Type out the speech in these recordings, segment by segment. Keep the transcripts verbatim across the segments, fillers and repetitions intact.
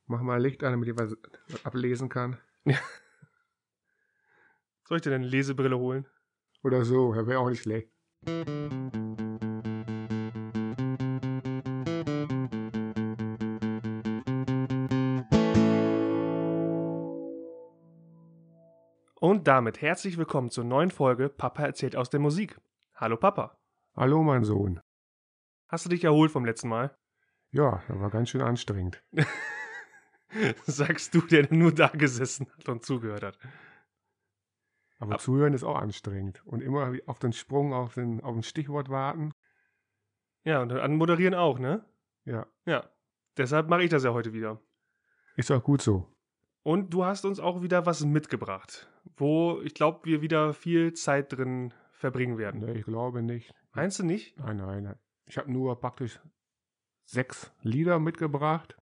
Mach mal Licht an, damit ich was ablesen kann. Ja. Soll ich dir denn eine Lesebrille holen? Oder so, ja, wäre auch nicht schlecht. Und damit herzlich willkommen zur neuen Folge Papa erzählt aus der Musik. Hallo Papa. Hallo, mein Sohn. Hast du dich erholt vom letzten Mal? Ja, das war ganz schön anstrengend. Sagst du, der nur da gesessen hat und zugehört hat. Aber Ab- Zuhören ist auch anstrengend. Und immer auf den Sprung, auf, den, auf ein Stichwort warten. Ja, und an Moderieren auch, ne? Ja, Ja. Deshalb mache ich das ja heute wieder. ist auch gut so. Und du hast uns auch wieder was mitgebracht, wo ich glaube, wir wieder viel Zeit drin verbringen werden. Nee, ich glaube nicht. Meinst du nicht? Nein, nein. Ich habe nur praktisch sechs Lieder mitgebracht.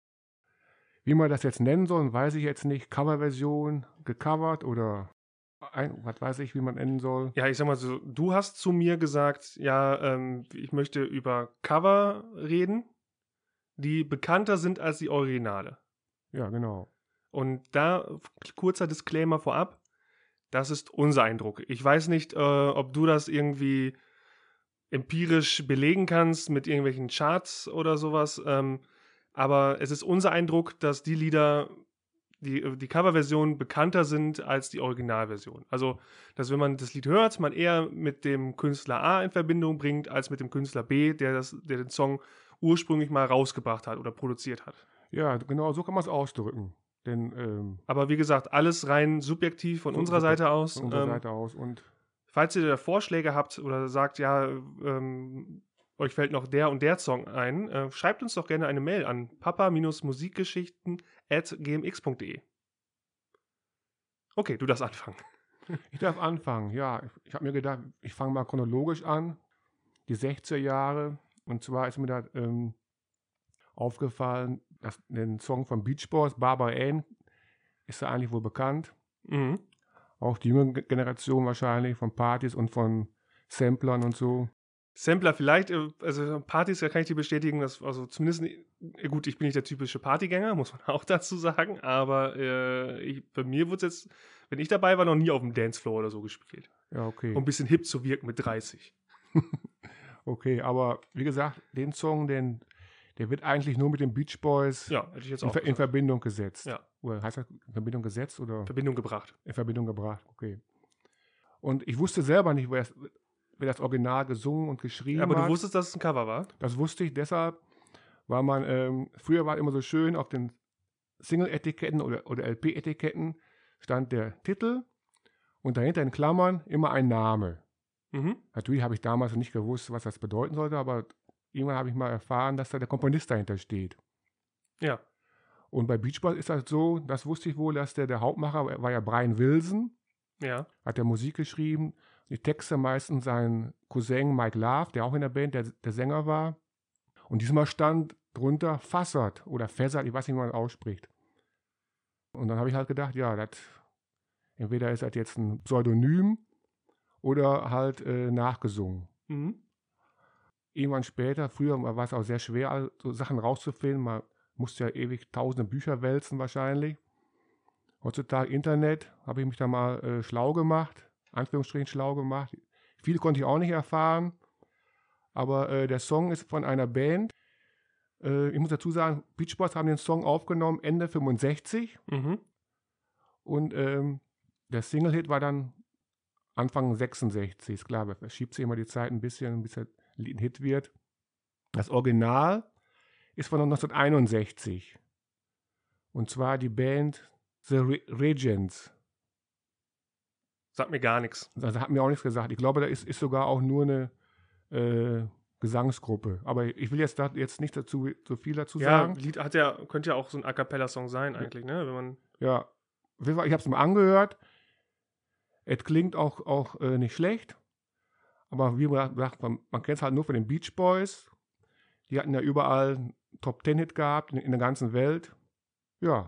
Wie man das jetzt nennen soll, weiß ich jetzt nicht. Coverversion, gecovert oder ein, was weiß ich, wie man nennen soll. Ja, ich sag mal so, du hast zu mir gesagt, ja, ähm, ich möchte über Cover reden, die bekannter sind als die Originale. Ja, genau. Und da kurzer Disclaimer vorab, das ist unser Eindruck. Ich weiß nicht, äh, ob du das irgendwie empirisch belegen kannst mit irgendwelchen Charts oder sowas, ähm, aber es ist unser Eindruck, dass die Lieder, die, die Coverversionen bekannter sind als die Originalversion. Also, dass wenn man das Lied hört, man eher mit dem Künstler A in Verbindung bringt, als mit dem Künstler B, der, das, der den Song ursprünglich mal rausgebracht hat oder produziert hat. Ja, genau, so kann man es ausdrücken. Denn, ähm, Aber wie gesagt, alles rein subjektiv von so- unserer so- Seite aus. Von unserer Ähm, Seite aus. Und Falls ihr da Vorschläge habt oder sagt, ja, ähm, euch fällt noch der und der Song ein, äh, schreibt uns doch gerne eine Mail an papa-musikgeschichten at gmx punkt de. Okay, du darfst anfangen. ich darf anfangen. Ja, ich, ich habe mir gedacht, ich fange mal chronologisch an. Die sechziger Jahre. Und zwar ist mir da ähm, aufgefallen, dass den Song von Beach Boys, Barbara Ann, ist ja eigentlich wohl bekannt. Mhm. Auch die jüngere Ge- Generation wahrscheinlich von Partys und von Samplern und so. Sampler vielleicht, äh, also Partys, da kann ich dir bestätigen, dass, also zumindest, äh, gut, ich bin nicht der typische Partygänger, muss man auch dazu sagen, aber äh, ich, bei mir wurde es jetzt, wenn ich dabei war, noch nie auf dem Dancefloor oder so gespielt. Ja, okay. Um ein bisschen hip zu wirken mit dreißig. Okay, aber wie gesagt, den Song, den, der wird eigentlich nur mit den Beach Boys Ja, hätte ich jetzt in, auch Ver in gesagt. Verbindung gesetzt. Ja. Oder heißt das in Verbindung gesetzt oder Verbindung gebracht. in Verbindung gebracht? Okay. Und ich wusste selber nicht, wer das, wer das Original gesungen und geschrieben Aber hat. du wusstest, dass es ein Cover war? Das wusste ich deshalb, weil man, ähm, früher war immer so schön, auf den Single-Etiketten oder, oder L P-Etiketten stand der Titel und dahinter in Klammern immer ein Name. Mhm. Natürlich habe ich damals nicht gewusst, was das bedeuten sollte, aber irgendwann habe ich mal erfahren, dass da der Komponist dahinter steht. Ja. Und bei Beach Boys ist das so, das wusste ich wohl, dass der, der Hauptmacher war ja Brian Wilson, Ja. hat der Musik geschrieben, die Texte meistens sein Cousin Mike Love, der auch in der Band der, der Sänger war. Und diesmal stand drunter Fassert oder Fessert, ich weiß nicht, wie man das ausspricht. Und dann habe ich halt gedacht, ja, das entweder ist das jetzt ein Pseudonym oder halt äh, nachgesungen. Mhm. Irgendwann später, früher war es auch sehr schwer, so Sachen rauszufinden. Man musste ja ewig tausende Bücher wälzen wahrscheinlich. Heutzutage Internet, habe ich mich da mal äh, schlau gemacht, Anführungsstrichen schlau gemacht. Viel konnte ich auch nicht erfahren, aber äh, der Song ist von einer Band. Äh, ich muss dazu sagen, Beach Boys haben den Song aufgenommen Ende fünfundsechzig Mhm. und ähm, der Single-Hit war dann Anfang sechsundsechzig. Ist klar, da schiebt sich immer die Zeit ein bisschen, bis der Lied ein Hit wird. Das Original ist von neunzehnhunderteinundsechzig. Und zwar die Band The Re Regents. Sagt mir gar nichts. Also hat mir auch nichts gesagt. Ich glaube, da ist, ist sogar auch nur eine äh, Gesangsgruppe. Aber ich will jetzt, da, jetzt nicht dazu, so viel dazu Ja, sagen. Lied hat ja, könnte ja auch so ein A Cappella-Song sein eigentlich, ne? Wenn man. Ja, ich habe es mal angehört. Es klingt auch, auch äh, nicht schlecht. Aber wie gesagt, man, man kennt es halt nur von den Beach Boys. Die hatten ja überall einen Top-Ten-Hit gehabt in, in der ganzen Welt. Ja.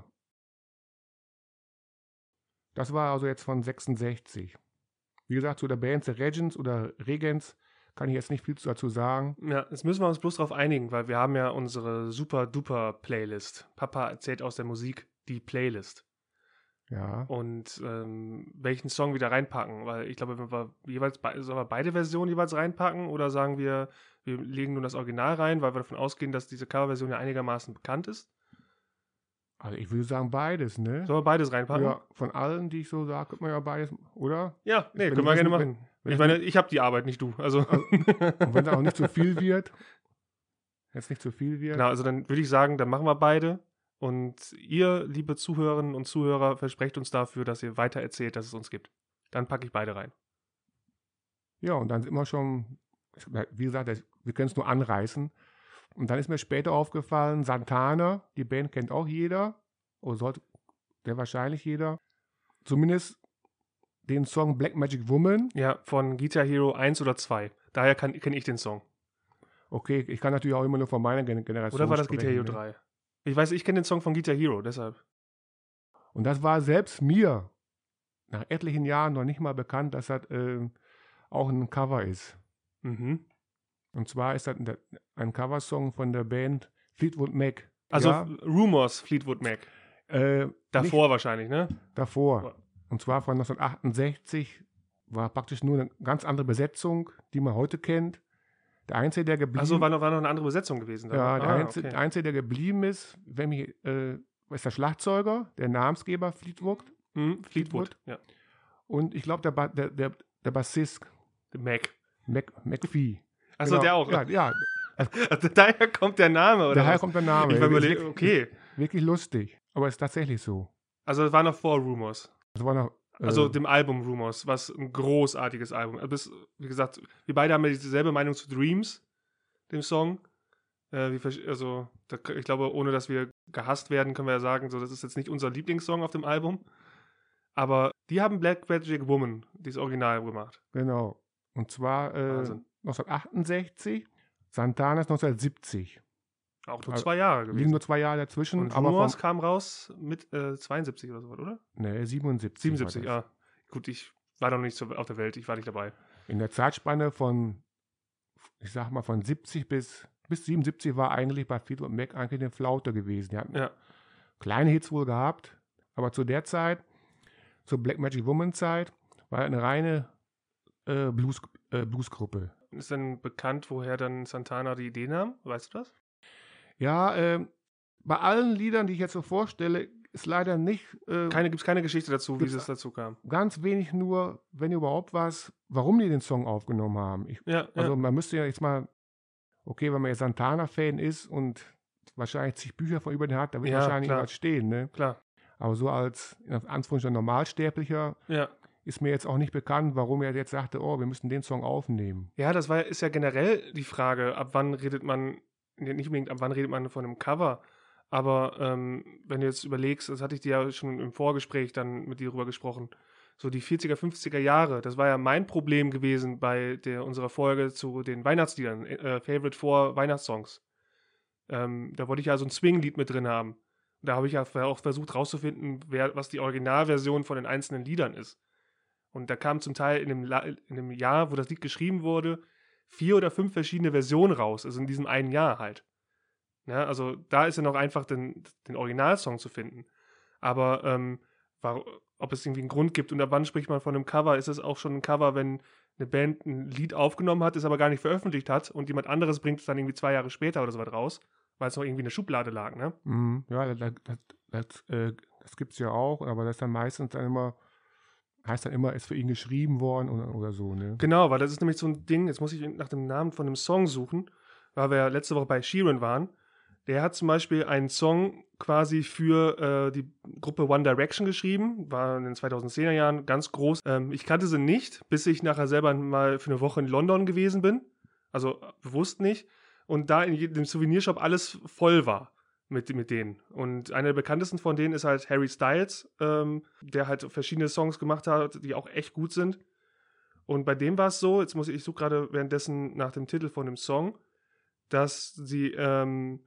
Das war also jetzt von sechsundsechzig. Wie gesagt, zu der Band The Regents oder Regents kann ich jetzt nicht viel dazu sagen. Ja, jetzt müssen wir uns bloß darauf einigen, weil wir haben ja unsere super-duper-Playlist. Papa erzählt aus der Musik die Playlist. Ja. Und ähm, welchen Song wieder reinpacken, weil ich glaube, wenn wir jeweils be- sollen wir beide Versionen jeweils reinpacken oder sagen wir, wir legen nur das Original rein, weil wir davon ausgehen, dass diese Coverversion ja einigermaßen bekannt ist. Also ich würde sagen beides, ne? Sollen wir beides reinpacken? Ja, von allen, die ich so sage, könnte man ja beides, oder? Ja, nee, Wenn können wir das- gerne wenn- machen. wenn Ich das meine, ich habe die Arbeit, nicht du. Also, Und wenn es auch nicht zu viel wird, jetzt nicht zu viel wird. genau, also dann würde ich sagen, dann machen wir beide. Und ihr, liebe Zuhörerinnen und Zuhörer, versprecht uns dafür, dass ihr weiter erzählt, dass es uns gibt. Dann packe ich beide rein. Ja, und dann sind wir schon, wie gesagt, das- wir können es nur anreißen. Und dann ist mir später aufgefallen, Santana, die Band kennt auch jeder, oder sollte sehr wahrscheinlich jeder. Zumindest den Song Black Magic Woman. Ja, von Guitar Hero eins oder zwei. Daher kenne ich den Song. Okay, ich kann natürlich auch immer nur von meiner Gen- Generation Oder war das sprechen, Guitar Hero ne? drei? Ich weiß, ich kenne den Song von Guitar Hero, deshalb. Und das war selbst mir nach etlichen Jahren noch nicht mal bekannt, dass das äh, auch ein Cover ist. Mhm. Und zwar ist das ein- ein Coversong von der Band Fleetwood Mac. Also ja, Rumors, Fleetwood Mac. äh, Davor wahrscheinlich, ne? davor. Und zwar von neunzehnhundertachtundsechzig, war praktisch nur eine ganz andere Besetzung, die man heute kennt. Der Einzige, der geblieben Also war noch, war noch eine andere Besetzung gewesen. da. ja, der, Ah, Einzige, okay. der Einzige, der geblieben ist, wenn mich, äh, ist der Schlagzeuger, der Namensgeber Fleetwood. Hm, Fleetwood. Fleetwood. Ja. Und ich glaube, der, ba der, der, der Bassist, The Mac. Mac, McPhee. Achso, Genau. der auch. Ja, ja, Also daher kommt der Name, oder? daher was? kommt der Name. Ich war Ist überlegt, wirklich- okay. ist Wirklich lustig. Aber es ist tatsächlich so. Also das war noch vor Rumors. Das war noch. Äh, Also dem Album Rumors, was ein großartiges Album. Also das, wie gesagt, wir beide haben ja dieselbe Meinung zu Dreams, dem Song. Äh, wir, versch- also da, ich glaube, ohne dass wir gehasst werden, können wir ja sagen, so, das ist jetzt nicht unser Lieblingssong auf dem Album. Aber die haben Black Magic Woman, dieses Original, gemacht. Genau. Und zwar äh, Wahnsinn. neunzehnhundertachtundsechzig, Santana ist neunzehnhundertsiebzig. Auch nur Also, zwei Jahre Liegen gewesen. nur zwei Jahre dazwischen. Und aber Rumors vom, kam raus mit äh, zweiundsiebzig oder so, oder? nee, siebenundsiebzig. siebenundsiebzig, war das. ja. Gut, ich war noch nicht so auf der Welt, ich war nicht dabei. In der Zeitspanne von, ich sag mal, von siebzig bis, bis siebenundsiebzig war eigentlich bei Fleetwood Mac eigentlich eine Flaute gewesen. Die hatten Ja. kleine Hits wohl gehabt, aber zu der Zeit, zur Black Magic Woman Zeit, war eine reine äh, Blues, äh, Bluesgruppe. Ist denn bekannt, woher dann Santana die Idee nahm? Weißt du das? Ja, ähm, bei allen Liedern, die ich jetzt so vorstelle, ist leider nicht äh, Keine, gibt es keine Geschichte dazu, wie Gibt's- es dazu kam. ganz wenig nur, wenn überhaupt was, warum die den Song aufgenommen haben. Ich, Ja, also ja. man müsste ja jetzt mal, okay, wenn man jetzt Santana-Fan ist und wahrscheinlich zig Bücher von über den hat, da wird Ja, wahrscheinlich klar. was stehen, ne? Klar. Aber so als in Anführungsstrichen Normalsterblicher Ja. ist mir jetzt auch nicht bekannt, warum er jetzt sagte, oh, wir müssen den Song aufnehmen. Ja, das war, ist ja generell die Frage, ab wann redet man, nee, nicht unbedingt ab wann redet man von einem Cover, aber ähm, wenn du jetzt überlegst, das hatte ich dir ja schon im Vorgespräch dann mit dir drüber gesprochen, so die vierziger, fünfziger Jahre, das war ja mein Problem gewesen bei der, unserer Folge zu den Weihnachtsliedern, äh, Favorite Four Weihnachtssongs. Ähm, da wollte ich ja so ein Swing-Lied mit drin haben. Da habe ich ja auch versucht rauszufinden, wer, was die Originalversion von den einzelnen Liedern ist. Und da kam zum Teil in dem, La in dem Jahr, wo das Lied geschrieben wurde, vier oder fünf verschiedene Versionen raus. Also in diesem einen Jahr halt. Ja, also da ist ja noch einfach den, den Originalsong zu finden. Aber ähm, war, ob es irgendwie einen Grund gibt und ab wann spricht man von einem Cover, ist es auch schon ein Cover, wenn eine Band ein Lied aufgenommen hat, es aber gar nicht veröffentlicht hat und jemand anderes bringt es dann irgendwie zwei Jahre später oder so was raus, weil es noch irgendwie in der Schublade lag, ne? Mhm. Ja, das, das, das, äh, das gibt es ja auch, aber das ist dann meistens dann immer, heißt dann immer, ist für ihn geschrieben worden oder, oder so, ne? Genau, weil das ist nämlich so ein Ding, jetzt muss ich nach dem Namen von dem Song suchen, weil wir ja letzte Woche bei Sheeran waren. Der hat zum Beispiel einen Song quasi für äh, die Gruppe One Direction geschrieben, war in den zweitausendzehner Jahren ganz groß. Ähm, ich kannte sie nicht, bis ich nachher selber mal für eine Woche in London gewesen bin, also bewusst nicht, und da in dem Souvenirshop alles voll war mit, mit denen. Und einer der bekanntesten von denen ist halt Harry Styles, ähm, der halt verschiedene Songs gemacht hat, die auch echt gut sind. Und bei dem war es so, jetzt muss ich, ich suche gerade währenddessen nach dem Titel von dem Song, dass sie ähm,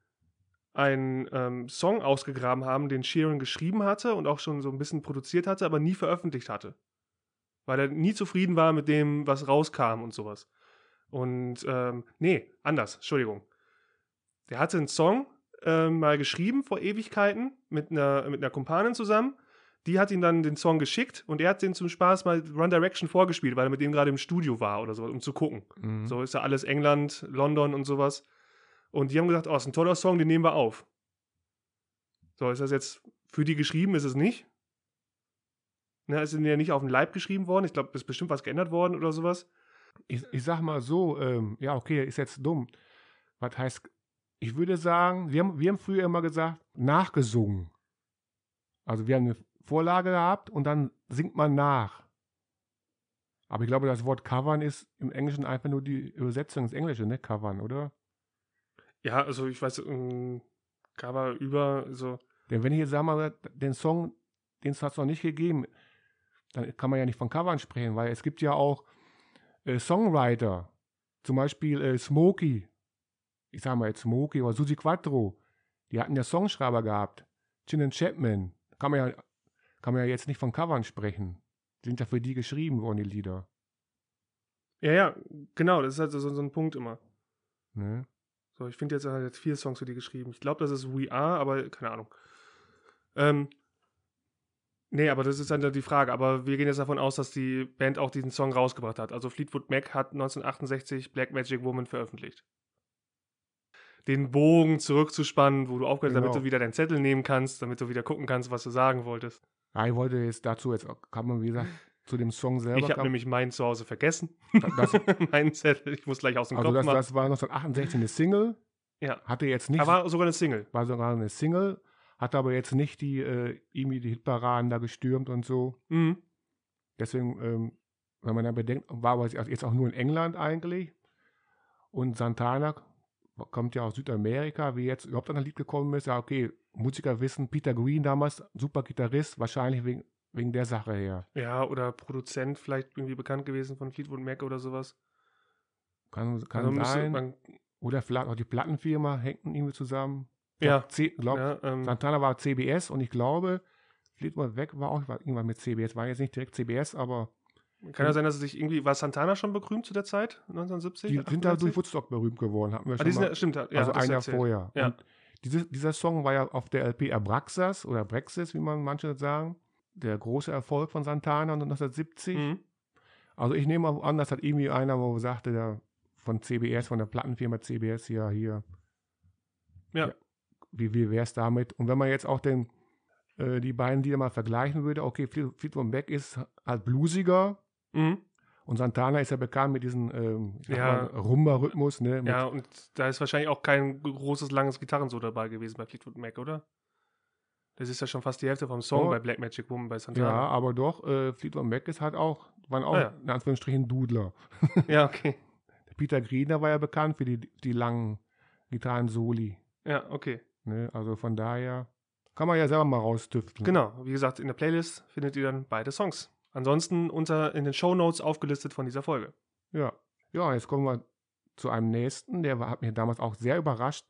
einen ähm, Song ausgegraben haben, den Sheeran geschrieben hatte und auch schon so ein bisschen produziert hatte, aber nie veröffentlicht hatte. Weil er nie zufrieden war mit dem, was rauskam und sowas. Und, ähm, nee, anders, Entschuldigung. Der hatte einen Song äh, mal geschrieben vor Ewigkeiten mit einer, mit einer Kumpanin zusammen. Die hat ihm dann den Song geschickt und er hat den zum Spaß mal One Direction vorgespielt, weil er mit dem gerade im Studio war oder so, um zu gucken. Mhm. So ist ja alles England, London und sowas. Und die haben gesagt, oh, ist ein toller Song, den nehmen wir auf. So, ist das jetzt für die geschrieben, ist es nicht. Ne, ist ja nicht auf den Leib geschrieben worden. Ich glaube, ist bestimmt was geändert worden oder sowas. Ich, ich sag mal so, ähm, ja, okay, ist jetzt dumm. Was heißt, ich würde sagen, wir haben, wir haben früher immer gesagt, nachgesungen. Also wir haben eine Vorlage gehabt und dann singt man nach. Aber ich glaube, das Wort covern ist im Englischen einfach nur die Übersetzung ins Englische, ne? Covern, oder? Ja, also ich weiß, um, Cover über, so. Denn wenn ich jetzt sage mal, den Song, den hat es noch nicht gegeben, dann kann man ja nicht von Covern sprechen, weil es gibt ja auch äh, Songwriter, zum Beispiel äh, Smokey, ich sage mal jetzt Smokey oder Susi Quattro, die hatten ja Songschreiber gehabt, Chin and Chapman, kann man ja, kann man ja jetzt nicht von Covern sprechen, die sind ja für die geschrieben worden, die Lieder. Ja, ja, genau, das ist halt so, so ein Punkt immer. Ne? So, ich finde jetzt, er hat jetzt vier Songs für die geschrieben. Ich glaube, das ist We Are, aber keine Ahnung. Ähm, nee, aber das ist dann die Frage. Aber wir gehen jetzt davon aus, dass die Band auch diesen Song rausgebracht hat. Also Fleetwood Mac hat neunzehnhundertachtundsechzig Black Magic Woman veröffentlicht. Den Bogen zurückzuspannen, wo du aufgehört hast, Genau. damit du wieder deinen Zettel nehmen kannst, damit du wieder gucken kannst, was du sagen wolltest. Ja, ich wollte jetzt dazu, jetzt kann man, wie gesagt, zu dem Song selber. Ich habe kam, nämlich meinen zu Hause vergessen. das, meinen Zettel, ich muss gleich aus dem also Kopf das, machen. das war neunzehnhundertachtundsechzig eine Single, Ja, hatte jetzt nicht, da war sogar eine Single. war sogar eine Single, hatte aber jetzt nicht die, äh, irgendwie die Hitparaden da gestürmt und so. Mhm. Deswegen, ähm, wenn man dann bedenkt, war aber jetzt auch nur in England eigentlich. Und Santana kommt ja aus Südamerika, wie jetzt überhaupt an ein Lied gekommen ist. Ja, okay, Musiker wissen, Peter Green damals, super Gitarrist, wahrscheinlich wegen, wegen der Sache her. Ja, oder Produzent vielleicht irgendwie bekannt gewesen von Fleetwood Mac oder sowas. Kann, kann Also müsste sein. man, Oder vielleicht auch die Plattenfirma hängt irgendwie zusammen. Ich Ja. glaub, C, glaub, ja, ähm, Santana war C B S und ich glaube, Fleetwood Mac war auch war irgendwann mit C B S. War jetzt nicht direkt C B S, aber kann ja sein, dass es sich irgendwie, war Santana schon berühmt zu der Zeit, neunzehnhundertsiebzig? die sind da durch Woodstock berühmt geworden. Hatten wir Ah, schon die sind, mal. ja- stimmt, ja, Also hat das ein Jahr erzählt. vorher. Ja. Und diese, dieser Song war ja auf der L P Abraxas oder Brexis, wie man manche sagen. Der große Erfolg von Santana neunzehnhundertsiebzig. Mhm. Also ich nehme an, das hat irgendwie einer, wo sagte, der von C B S, von der Plattenfirma C B S, ja, hier. Ja. Ja. Wie, wie wäre es damit? Und wenn man jetzt auch den, äh, die beiden Lieder mal vergleichen würde, okay, Fleet- Fleetwood Mac ist halt bluesiger Mhm. und Santana ist ja bekannt mit diesem ähm, ich sag Ja. mal, Rumba-Rhythmus. Ne? Mit, Ja, und da ist wahrscheinlich auch kein großes, langes Gitarrensolo dabei gewesen bei Fleetwood Mac, oder? Das ist ja schon fast die Hälfte vom Song Oh. bei Black Magic Woman bei ja, Santana. aber doch, äh, Fleetwood Mac ist halt auch, waren auch Ah, ja. in Anführungsstrichen Dudler. Ja, okay. Der Peter Greener war ja bekannt für die, die langen Gitarren-Soli. Ja, okay. Ne? Also von daher kann man ja selber mal raustüfteln. Genau. Wie gesagt, in der Playlist findet ihr dann beide Songs. Ansonsten unter in den Shownotes aufgelistet von dieser Folge. Ja. Ja, jetzt kommen wir zu einem nächsten, der war, hat mich damals auch sehr überrascht.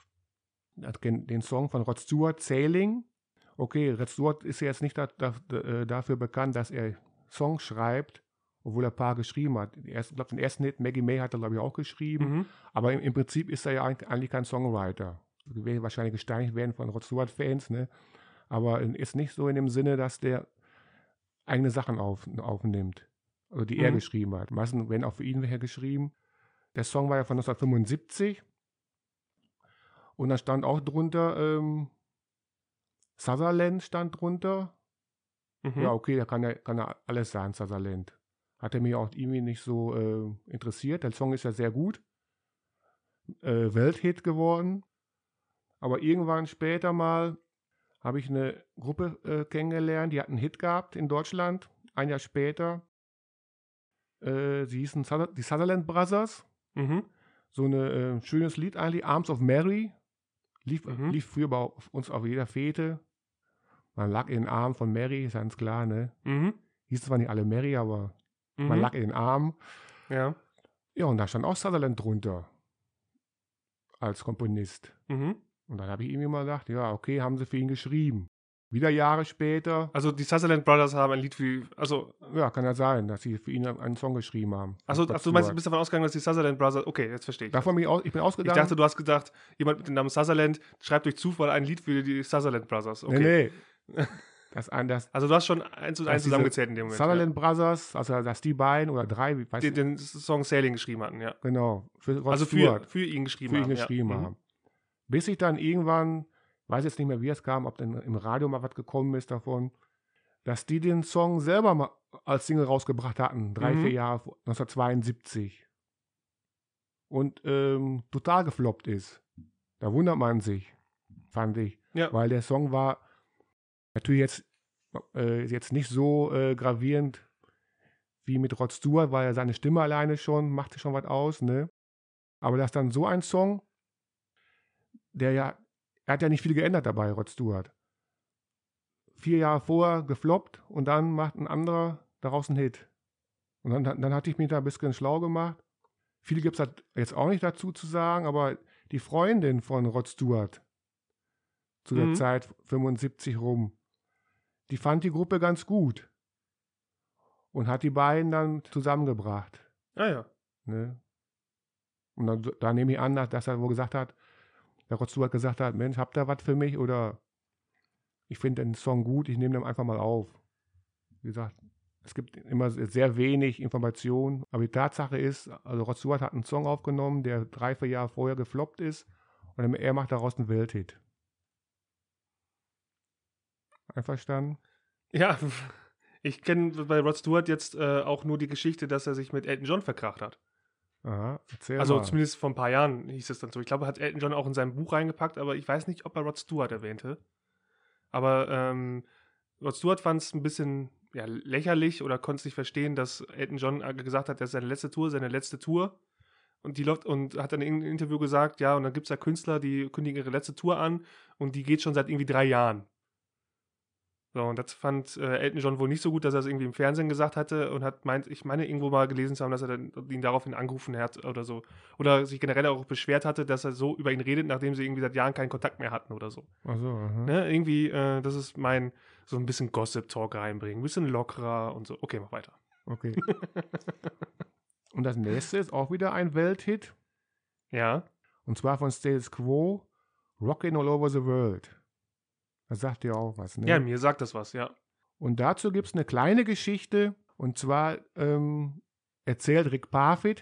Er hat gen- den Song von Rod Stewart, Sailing. Okay, Rod Stewart ist ja jetzt nicht da, da, da, dafür bekannt, dass er Songs schreibt, obwohl er ein paar geschrieben hat. Die ersten, ich glaube, den ersten Hit, Maggie May, hat er, glaube ich, auch geschrieben. Mhm. Aber im, im Prinzip ist er ja eigentlich eigentlich kein Songwriter. Wir werden wahrscheinlich gesteinigt werden von Rod Stewart-Fans, ne? Aber ist nicht so in dem Sinne, dass der eigene Sachen auf, aufnimmt. Also die er Mhm. geschrieben hat. Meistens werden auch für ihn welche geschrieben. Der Song war ja von neunzehnhundertfünfundsiebzig. Und da stand auch drunter, ähm, Sutherland stand drunter. Mhm. Ja, okay, da kann ja, kann ja alles sein, Sutherland. Hat er mich auch irgendwie nicht so äh, interessiert. Der Song ist ja sehr gut. Äh, Welthit geworden. Aber irgendwann später mal habe ich eine Gruppe äh, kennengelernt, die hat einen Hit gehabt in Deutschland. Ein Jahr später. Äh, sie hießen Suther- die Sutherland Brothers. Mhm. So ein äh, schönes Lied eigentlich, Arms of Mary. Lief, Mhm. lief früher bei uns auf jeder Fete. Man lag in den Armen von Mary, ist ganz klar, ne? Mhm. Hieß zwar nicht alle Mary, aber Mhm. man lag in den Armen. Ja. Ja, und da stand auch Sutherland drunter. Als Komponist. Mhm. Und dann habe ich irgendwie mal gedacht, ja, okay, haben sie für ihn geschrieben. Wieder Jahre später. Also die Sutherland Brothers haben ein Lied für die, also... Ja, kann ja sein, dass sie für ihn einen Song geschrieben haben. Achso, ach, du meinst, du bist davon ausgegangen, dass die Sutherland Brothers... Okay, jetzt verstehe ich. Davon bin ich, aus, ich bin ausgegangen. Ich dachte, du hast gedacht, jemand mit dem Namen Sutherland schreibt durch Zufall ein Lied für die Sutherland Brothers. Okay. Nee, nee. Das, das, also du hast schon eins und eins zusammengezählt in dem Moment. Sutherland ja. Brothers, also dass die beiden oder drei, weiß die, den Song Sailing geschrieben hatten, ja. Genau. Für Rod also für, für ihn geschrieben für haben. Für ihn geschrieben ja. haben. Mhm. Bis ich dann irgendwann, weiß jetzt nicht mehr, wie es kam, ob dann im Radio mal was gekommen ist davon, dass die den Song selber mal als Single rausgebracht hatten, drei, mhm. vier Jahre, neunzehnhundertzweiundsiebzig. Und ähm, total gefloppt ist. Da wundert man sich, fand ich. Ja. Weil der Song war natürlich jetzt, äh, jetzt nicht so äh, gravierend wie mit Rod Stewart, weil er seine Stimme alleine schon, machte schon was aus, ne? Aber dass dann so ein Song, der ja, er hat ja nicht viel geändert dabei, Rod Stewart. Vier Jahre vorher gefloppt und dann macht ein anderer daraus einen Hit. Und dann, dann hatte ich mich da ein bisschen schlau gemacht. Viel gibt es jetzt auch nicht dazu zu sagen, aber die Freundin von Rod Stewart zu der mhm. Zeit fünfundsiebzig rum, die fand die Gruppe ganz gut und hat die beiden dann zusammengebracht. Ah ja. Ne? Und dann, da nehme ich an, dass er wohl gesagt hat, der Rod Stewart gesagt hat, Mensch, habt ihr was für mich oder ich finde den Song gut, ich nehme den einfach mal auf. Wie gesagt, es gibt immer sehr wenig Informationen, aber die Tatsache ist, also Rod Stewart hat einen Song aufgenommen, der drei, vier Jahre vorher gefloppt ist und er macht daraus einen Welthit. Einverstanden? Ja, ich kenne bei Rod Stewart jetzt äh, auch nur die Geschichte, dass er sich mit Elton John verkracht hat. Aha, erzähl Also mal. zumindest vor ein paar Jahren hieß es dann so. Ich glaube, hat Elton John auch in seinem Buch reingepackt, aber ich weiß nicht, ob er Rod Stewart erwähnte. Aber ähm, Rod Stewart fand es ein bisschen ja, lächerlich oder konnte es nicht verstehen, dass Elton John gesagt hat, das ist seine letzte Tour, seine letzte Tour. Und die läuft und hat dann in einem Interview gesagt, ja, und dann gibt es da Künstler, die kündigen ihre letzte Tour an und die geht schon seit irgendwie drei Jahren. So, und das fand äh, Elton John wohl nicht so gut, dass er es irgendwie im Fernsehen gesagt hatte und hat meint, ich meine irgendwo mal gelesen zu haben, dass er dann, ihn daraufhin angerufen hat oder so. Oder sich generell auch beschwert hatte, dass er so über ihn redet, nachdem sie irgendwie seit Jahren keinen Kontakt mehr hatten oder so. Ach so, aha. Ne, irgendwie, äh, das ist mein, so ein bisschen Gossip-Talk reinbringen, ein bisschen lockerer und so. Okay, mach weiter. Okay. Und das nächste ist auch wieder ein Welthit. Ja. Und zwar von Status Quo, Rockin' All Over the World. Das sagt dir auch was, ne? Ja, mir sagt das was, ja. Und dazu gibt es eine kleine Geschichte. Und zwar ähm, erzählt Rick Parfitt,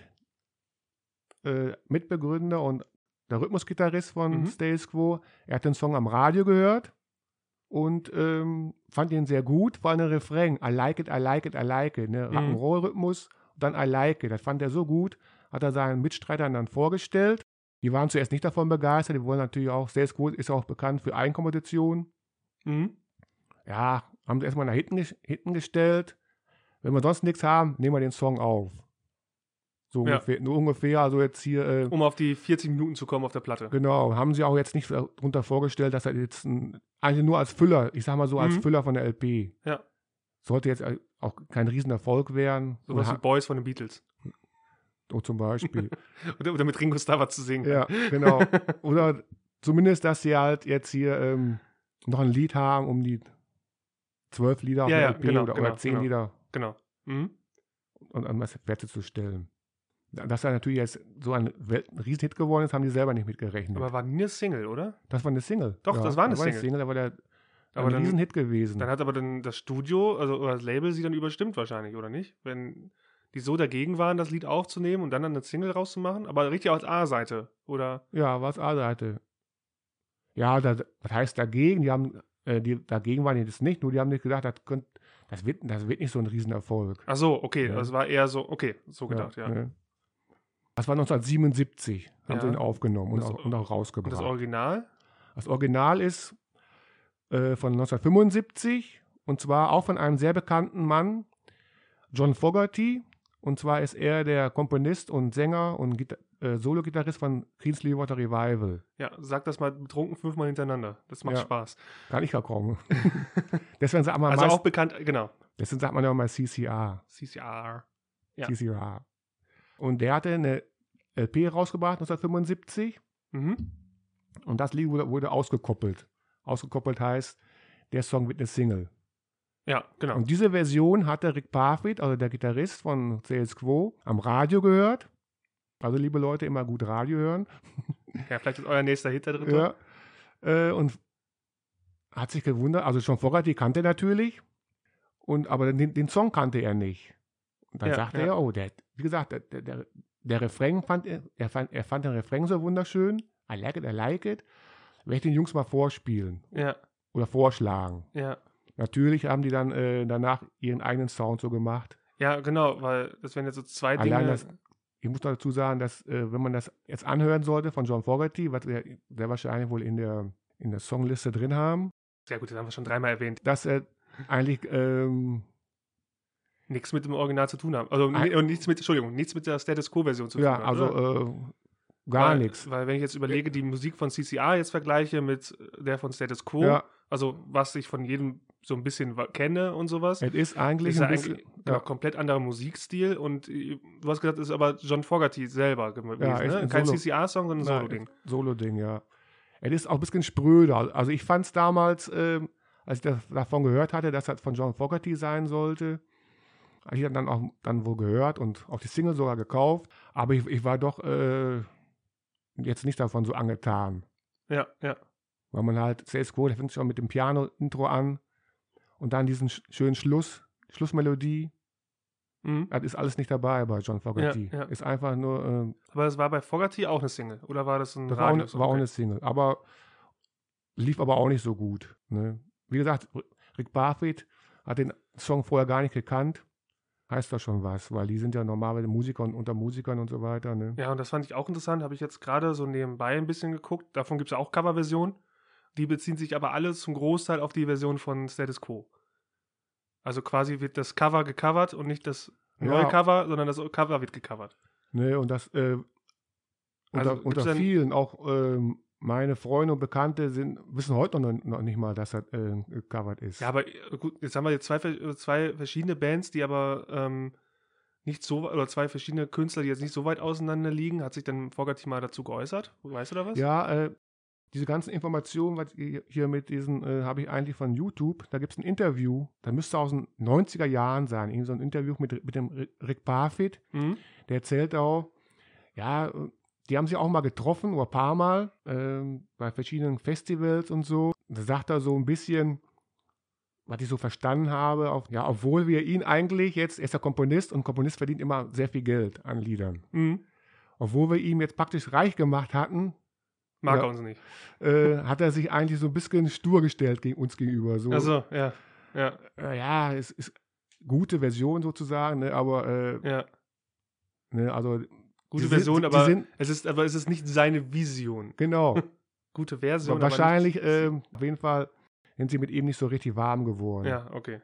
äh, Mitbegründer und der Rhythmusgitarrist von Mhm. Status Quo, er hat den Song am Radio gehört und ähm, fand ihn sehr gut, vor allem der Refrain, I like it, I like it, I like it, ne? Mhm. Rock'n'Roll-Rhythmus, dann I like it, das fand er so gut, hat er seinen Mitstreitern dann vorgestellt. Die waren zuerst nicht davon begeistert, die wollen natürlich auch, Status Quo ist auch bekannt für Eigenkompositionen. Mhm. Ja, haben sie erstmal nach hinten, ges- hinten gestellt. Wenn wir sonst nichts haben, nehmen wir den Song auf. So Ja. ungefähr, nur ungefähr, also jetzt hier, äh, Um auf die vierzig Minuten zu kommen auf der Platte. genau, haben sie auch jetzt nicht darunter vorgestellt, dass er jetzt ein, eigentlich nur als Füller, ich sag mal so als Mhm. Füller von der L P. Ja. Sollte jetzt auch kein Riesenerfolg werden. Sowas wie Oder, Boys von den Beatles. oh, zum Beispiel. Oder, oder mit Ringo Starr was zu singen. Ja, genau. Oder zumindest, dass sie halt jetzt hier ähm, noch ein Lied haben, um die zwölf Lieder auf Ja, der ja, L P genau, oder, genau, oder zehn genau. Lieder Genau. Mhm. und an was Werte zu stellen. Dass er natürlich jetzt so ein, Welt- ein Riesenhit geworden ist, haben die selber nicht mitgerechnet. Aber war nie eine Single, oder? Das war eine Single. Doch, das war eine das war eine Single. Single, da war der Aber ein dann- Riesenhit gewesen. Dann hat aber dann das Studio, also oder das Label sie dann überstimmt wahrscheinlich, oder nicht? Wenn die so dagegen waren, das Lied aufzunehmen und dann, dann eine Single rauszumachen, aber richtig als A-Seite, oder? Ja, war es A-Seite. Ja, das, das heißt dagegen, die haben, äh, die, dagegen waren die das nicht, nur die haben nicht gedacht, das, könnt, das, wird, das wird nicht so ein Riesenerfolg. Ach so, okay, Ja. das war eher so, okay, so gedacht, ja. ne? Das war neunzehnhundertsiebenundsiebzig, haben Ja. sie ihn aufgenommen und, Das- auch, und auch Und rausgebracht. das Original? Das Original ist äh, von neunzehnhundertfünfundsiebzig und zwar auch von einem sehr bekannten Mann, John Fogerty. Und zwar ist er der Komponist und Sänger und Gita- äh, Solo-Gitarrist von Creedence Clearwater Revival. Ja, sag das mal betrunken fünfmal hintereinander. Das macht Ja. Spaß. Kann ich ja kommen. Deswegen sagt man, Also meist, auch bekannt, genau. deswegen sagt man ja mal C C R. C C R. Ja. C C R. Und der hatte eine L P rausgebracht, neunzehnhundertfünfundsiebzig. Mhm. Und das Lied wurde, wurde ausgekoppelt. Ausgekoppelt heißt, der Song wird eine Single. Ja, genau. Und diese Version hatte Rick Parfitt, also der Gitarrist von Status Quo, am Radio gehört. Also, liebe Leute, immer gut Radio hören. Ja, vielleicht ist euer nächster Hit der dritte. Ja. Äh, und hat sich gewundert, also John Fogerty kannte er natürlich, und, aber den, den Song kannte er nicht. Und dann Ja, sagte ja. er, oh, der, wie gesagt, der, der, der, der Refrain fand er, er fand, er fand den Refrain so wunderschön. I like it, I like it. Werde ich den Jungs mal vorspielen Ja, oder vorschlagen. ja. Natürlich haben die dann äh, danach ihren eigenen Sound so gemacht. Ja, genau, weil das wären jetzt so zwei Allein Dinge. das, ich muss noch dazu sagen, dass äh, wenn man das jetzt anhören sollte von John Fogerty, was wir sehr wahrscheinlich wohl in der, in der Songliste drin haben, Sehr gut, das haben wir schon dreimal erwähnt. dass er eigentlich ähm, Nichts mit dem Original zu tun haben. Also Ein- ni- und nichts mit, Entschuldigung, nichts mit der Status Quo-Version zu tun ja, haben. also oder? äh, gar weil, nichts. Weil wenn ich jetzt überlege, die Musik von C C R jetzt vergleiche mit der von Status Quo, Ja, also was ich von jedem so ein bisschen wa- kenne und sowas, es ist eigentlich ist ja ein bisschen, eigentlich genau, ja, komplett anderer Musikstil und äh, du hast gesagt, es ist aber John Fogerty selber gewesen, Ja, ist ne? ein Kein Solo- C C R-Song, sondern ein Nein, Solo-Ding. Solo-Ding, ja. Es ist auch ein bisschen spröder. Also ich fand es damals, ähm, als ich das, davon gehört hatte, dass das von John Fogerty sein sollte, habe ich dann auch dann wohl gehört und auch die Single sogar gekauft. Aber ich, ich war doch äh, jetzt nicht davon so angetan. Ja, ja. Weil man halt, Status Quo, der fängt schon mit dem Piano-Intro an und dann diesen sch schönen Schluss, Schlussmelodie. Mhm. Das ist alles nicht dabei bei John Fogerty. Ja, ja. Ist einfach nur, äh, Aber das war bei Fogerty auch eine Single, oder war das ein das war, auch eine, Radiosong? war auch eine Single. Aber lief aber auch nicht so gut. Ne? Wie gesagt, Rick Parfitt hat den Song vorher gar nicht gekannt. Heißt das schon was, weil die sind ja normalerweise Musiker und unter Musikern und so weiter. Ne? Ja, und das fand ich auch interessant, habe ich jetzt gerade so nebenbei ein bisschen geguckt. Davon gibt es ja auch Coverversionen. Die beziehen sich aber alle zum Großteil auf die Version von Status Quo. Also quasi wird das Cover gecovert und nicht das neue Ja. Cover, sondern das Cover wird gecovert. Ne? Und das äh, unter, Also gibt's unter denn- vielen, auch ähm, meine Freunde und Bekannte sind, wissen heute noch, noch nicht mal, dass das äh, gecovert ist. Ja, aber äh, gut, jetzt haben wir jetzt zwei, ver- zwei verschiedene Bands, die aber ähm, nicht so, oder zwei verschiedene Künstler, die jetzt nicht so weit auseinander liegen. Hat sich dann Fogerty mal dazu geäußert? Weißt du da was? Ja, äh, diese ganzen Informationen, was hier hier mit diesen, äh, habe ich eigentlich von YouTube. Da gibt es ein Interview, da müsste aus den neunziger Jahren sein, irgendwie so ein Interview mit, mit dem Rick Parfitt. Mhm. Der erzählt auch, ja, äh, die haben sich auch mal getroffen, oder ein paar Mal, ähm, bei verschiedenen Festivals und so. Da sagt er so ein bisschen, was ich so verstanden habe, auf, ja, obwohl wir ihn eigentlich jetzt, er ist ja Komponist und Komponist verdient immer sehr viel Geld an Liedern. Mhm. Obwohl wir ihn jetzt praktisch reich gemacht hatten, Mag Ja. er uns nicht. äh, hat er sich eigentlich so ein bisschen stur gestellt gegen uns gegenüber. So, Also, ja, ja, äh, ja, es ist gute Version sozusagen, ne, aber äh, ja. ne, also Gute die Version, sind, die aber sind, es ist, aber es ist nicht seine Vision. genau. Gute Version, Aber wahrscheinlich, aber nicht, ähm, auf jeden Fall sind sie mit ihm nicht so richtig warm geworden. ja, okay.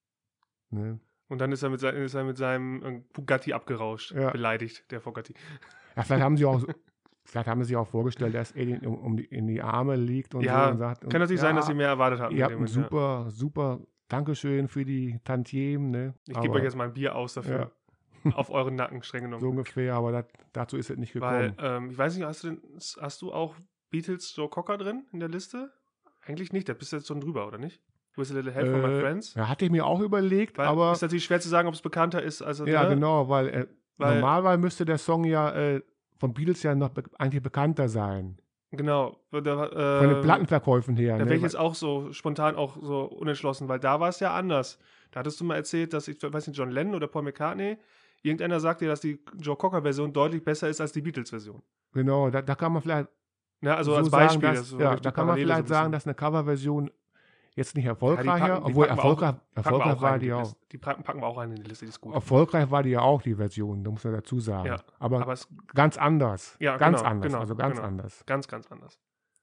Ne? Und dann ist er mit, sein, ist er mit seinem äh, Bugatti abgerauscht, Ja. beleidigt, der Fogerty. Ja, vielleicht haben sie auch, vielleicht haben sie sich auch vorgestellt, dass er ihn um, um die, in die Arme liegt und Ja, so und sagt, Kann natürlich ja, sein, dass sie mehr erwartet hatten. ihr in habt dem ein Moment, ja. super, super Dankeschön für die Tantiemen. Ne? Ich gebe Aber- euch jetzt mal ein Bier aus dafür. Auf euren Nacken, streng genommen. so ungefähr, aber dat, dazu ist es nicht gekommen. Weil, ähm, ich weiß nicht, hast du, denn, hast du auch Beatles Joe Cocker drin in der Liste? Eigentlich nicht, da bist du jetzt schon drüber, oder nicht? With a Little Help from My Äh, Friends? Ja, hatte ich mir auch überlegt, Weil aber ist natürlich schwer zu sagen, ob es bekannter ist. Also, ja, ne? genau, weil, äh, Weil- normalerweise müsste der Song ja äh, von Beatles ja noch be eigentlich bekannter sein. Genau. Da, äh, Von den Plattenverkäufen her. Da ne? wäre ich jetzt auch so spontan auch so unentschlossen, weil da war es ja anders. Da hattest du mal erzählt, dass, ich weiß nicht, John Lennon oder Paul McCartney, irgendeiner sagt dir, dass die Joe Cocker-Version deutlich besser ist als die Beatles-Version. Genau, da, da kann man vielleicht Ne, also so als sagen, Beispiel. dass, das ist so ja, wirklich da die kann man Parallele vielleicht so ein sagen, bisschen. dass eine Coverversion jetzt nicht erfolgreicher, Ja, die packen- die obwohl packen wir erfolgreich, auch- Packen wir erfolgreich auch war rein in die auch. Liste. Die packen, packen wir auch rein in die Liste, die ist gut. Erfolgreich war die ja auch, die Version, da muss man dazu sagen. Ja, aber Aber es ist ganz anders. Ja, ganz genau, anders, genau, also ganz genau. anders. ganz, ganz anders.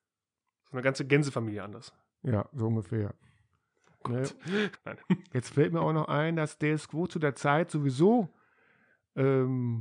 So eine ganze Gänsefamilie anders. Ja, so ungefähr. Ne? Nein. Jetzt fällt mir auch noch ein, dass Status Quo zu der Zeit sowieso ähm,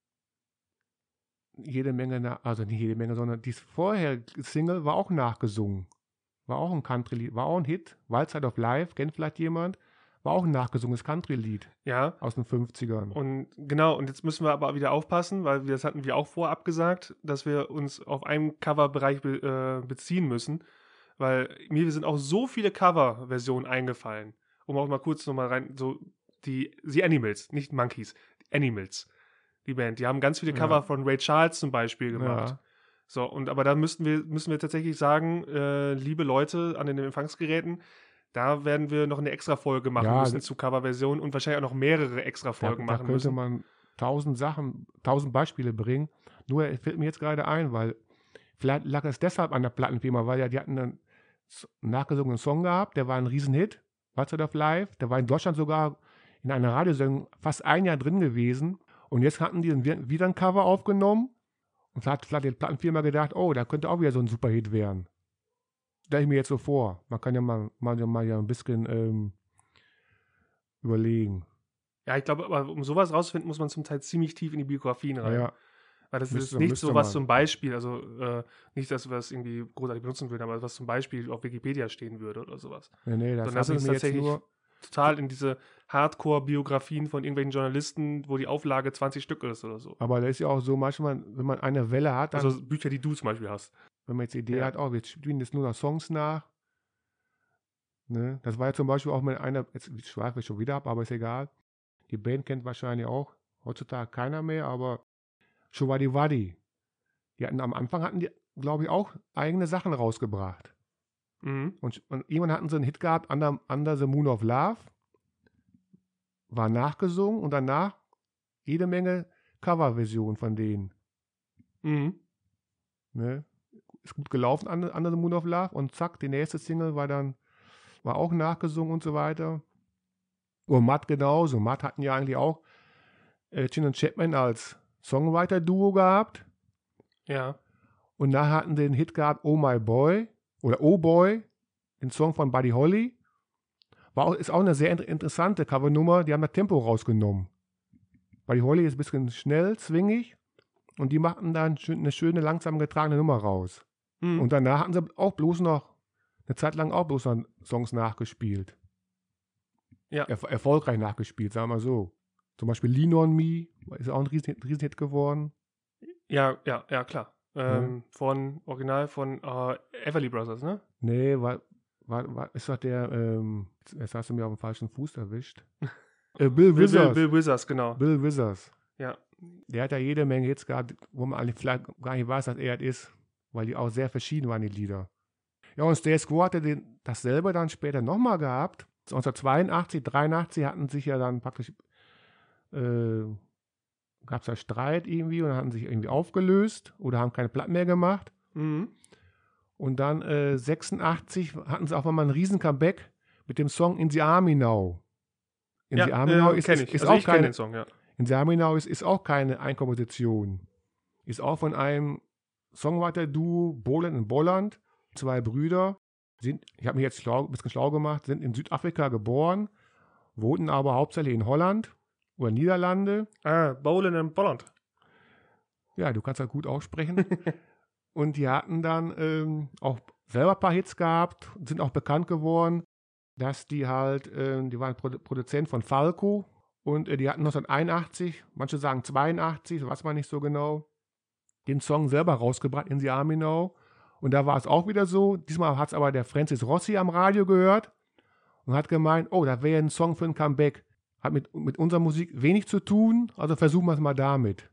jede Menge, na- also nicht jede Menge, sondern die vorher Single war auch nachgesungen. War auch ein Country-Lied, war auch ein Hit. Wild Side of Life, kennt vielleicht jemand? War auch ein nachgesungenes Country-Lied Ja, aus den fünfzigern. und genau, und jetzt müssen wir aber wieder aufpassen, weil wir, das hatten wir auch vorab gesagt, dass wir uns auf einen Coverbereich be, äh, beziehen müssen. weil mir sind auch so viele Cover-Versionen eingefallen. Um auch mal kurz nochmal rein, so die, die Animals, nicht Monkeys, Animals, die Band. Die haben ganz viele Cover Ja. von Ray Charles zum Beispiel gemacht. Ja. So, und aber da müssten wir, müssen wir tatsächlich sagen, äh, liebe Leute an den Empfangsgeräten, da werden wir noch eine Extra-Folge machen Ja, müssen da- zu Coverversionen und wahrscheinlich auch noch mehrere Da, Extra-Folgen da machen könnte müssen. man tausend Sachen, tausend Beispiele bringen. Nur es fällt mir jetzt gerade ein, weil vielleicht lag es deshalb an der Plattenfirma, weil ja die hatten einen s- nachgesungenen Song gehabt, der war ein Riesenhit, What's of Life, der war in Deutschland sogar in einer Radiosendung fast ein Jahr drin gewesen. Und jetzt hatten die dann wieder ein Cover aufgenommen und hat vielleicht die Plattenfirma gedacht, oh, da könnte auch wieder so ein Superhit werden. Stelle ich mir jetzt so vor. Man kann ja mal, mal, mal ja ein bisschen ähm, überlegen. Ja, ich glaube, aber um sowas rauszufinden, muss man zum Teil ziemlich tief in die Biografien rein. Ja, Weil das Müsste- ist nicht müsste so was man. zum Beispiel, also äh, nicht, dass wir es irgendwie großartig benutzen würden, aber was zum Beispiel auf Wikipedia stehen würde oder sowas. nee, nee, das Sondern das habe ich ist mir jetzt tatsächlich nur... total in diese Hardcore-Biografien von irgendwelchen Journalisten, wo die Auflage zwanzig Stück ist oder so. Aber das ist ja auch so, manchmal, wenn man eine Welle hat, dann, Also Bücher, die du zum Beispiel hast. wenn man jetzt die Idee Ja. hat, oh, wir spielen jetzt nur noch Songs nach. Ne? Das war ja zum Beispiel auch mit einer, jetzt schweife ich schon wieder ab, aber ist egal. Die Band kennt wahrscheinlich auch heutzutage keiner mehr, aber Showadi Wadi. Die hatten am Anfang hatten die, glaube ich, auch eigene Sachen rausgebracht. Mhm. Und, und irgendwann hatten sie einen Hit gehabt, Under, Under the Moon of Love. War nachgesungen und danach jede Menge Coverversionen von denen. Mhm. Ne? Ist gut gelaufen, Under, Under the Moon of Love. Und zack, die nächste Single war dann, war auch nachgesungen und so weiter. Und Matt genauso. Matt hatten ja eigentlich auch äh, Chin und Chapman als Songwriter-Duo gehabt. Ja. Und nachher hatten sie den Hit gehabt, Oh My Boy oder Oh Boy, den Song von Buddy Holly. War auch, ist auch eine sehr inter- interessante Covernummer. Die haben das Tempo rausgenommen. Buddy Holly ist ein bisschen schnell, zwingig. Und die machten dann schön, eine schöne, langsam getragene Nummer raus. Mhm. Und danach hatten sie auch bloß noch, eine Zeit lang auch bloß noch Songs nachgespielt. Ja. Erf erfolgreich nachgespielt, sagen wir mal so. Zum Beispiel Lean on Me ist auch ein Riesenhit, Riesenhit geworden. ja, ja, ja, klar. Ähm, Von, original von äh, Everly Brothers, ne? Nee, war, war, war, ist doch der, ähm, jetzt hast du mir auf dem falschen Fuß erwischt. äh, Bill Bill, Bill, Withers. Bill Withers, genau. Bill Withers. Ja. Der hat ja jede Menge Hits gehabt, wo man eigentlich vielleicht gar nicht weiß, dass er es ist, weil die auch sehr verschieden waren, die Lieder. Ja, und Status Quo hatte den, dasselbe dann später nochmal gehabt. neunzehnhundertzweiundachtzig, dreiundachtzig hatten sich ja dann praktisch, äh, gab es ja Streit irgendwie und hatten sich irgendwie aufgelöst oder haben keine Platten mehr gemacht. Mhm. Und dann äh, sechsundachtzig hatten sie auch mal ein riesen Comeback mit dem Song In the Army Now. In the Ja, Army Now äh, ist, kenn ist, ich. ist Also auch ich kenne keine, den Song, ja. In the Army Now ist, ist auch keine Einkomposition. Ist auch von einem Songwriter-Duo, Boland und Bolland, zwei Brüder. Sind, ich habe mich jetzt schlau, ein bisschen schlau gemacht, sind in Südafrika geboren, wohnten aber hauptsächlich in Holland oder Niederlande. Ah, Boland and Bolland. Ja, du kannst das gut aussprechen. Und die hatten dann ähm, auch selber ein paar Hits gehabt, sind auch bekannt geworden, dass die halt, ähm, die waren Produ Produzent von Falco und äh, die hatten neunzehnhunderteinundachtzig, manche sagen zweiundachtzig, das weiß man nicht so genau, den Song selber rausgebracht, In the Army Now. Und da war es auch wieder so, diesmal hat es aber der Francis Rossi am Radio gehört und hat gemeint, oh, da wäre ein Song für ein Comeback. Hat mit, mit unserer Musik wenig zu tun, also versuchen wir es mal damit.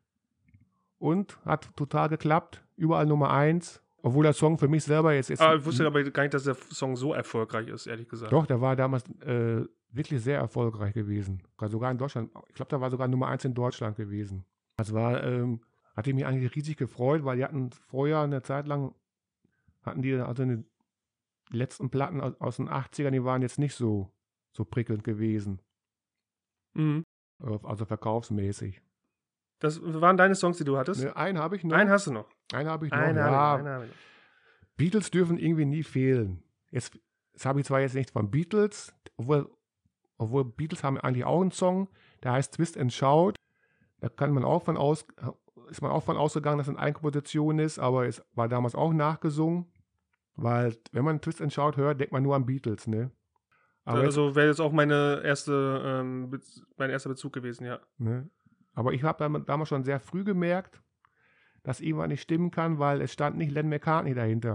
Und hat total geklappt, überall Nummer eins, obwohl der Song für mich selber jetzt... jetzt Ah, ich wusste aber gar nicht, dass der Song so erfolgreich ist, ehrlich gesagt. Doch, der war damals äh, wirklich sehr erfolgreich gewesen. Sogar in Deutschland. Ich glaube, der war sogar Nummer eins in Deutschland gewesen. Das war, ähm, hatte ich mich eigentlich riesig gefreut, weil die hatten vorher eine Zeit lang, hatten die also eine, die letzten Platten aus, aus den achtzigern, die waren jetzt nicht so, so prickelnd gewesen. Mhm. Also verkaufsmäßig. Das waren deine Songs, die du hattest? Ne, einen habe ich noch. Einen hast du noch. Einen habe ich noch, Einen ja. habe ich, einen habe ich noch. Beatles dürfen irgendwie nie fehlen. Jetzt, jetzt habe ich zwar jetzt nichts von Beatles, obwohl, obwohl Beatles haben eigentlich auch einen Song, der heißt Twist and Shout. Da kann man auch von aus, ist man auch von ausgegangen, dass es eine Eigenkomposition ist, aber es war damals auch nachgesungen, weil wenn man Twist and Shout hört, denkt man nur an Beatles, ne? Aber also wäre jetzt auch meine erste, ähm, Bez- mein erster Bezug gewesen, ja. jetzt, ne? Aber ich habe damals schon sehr früh gemerkt, dass irgendwas nicht stimmen kann, weil es stand nicht Len McCartney dahinter.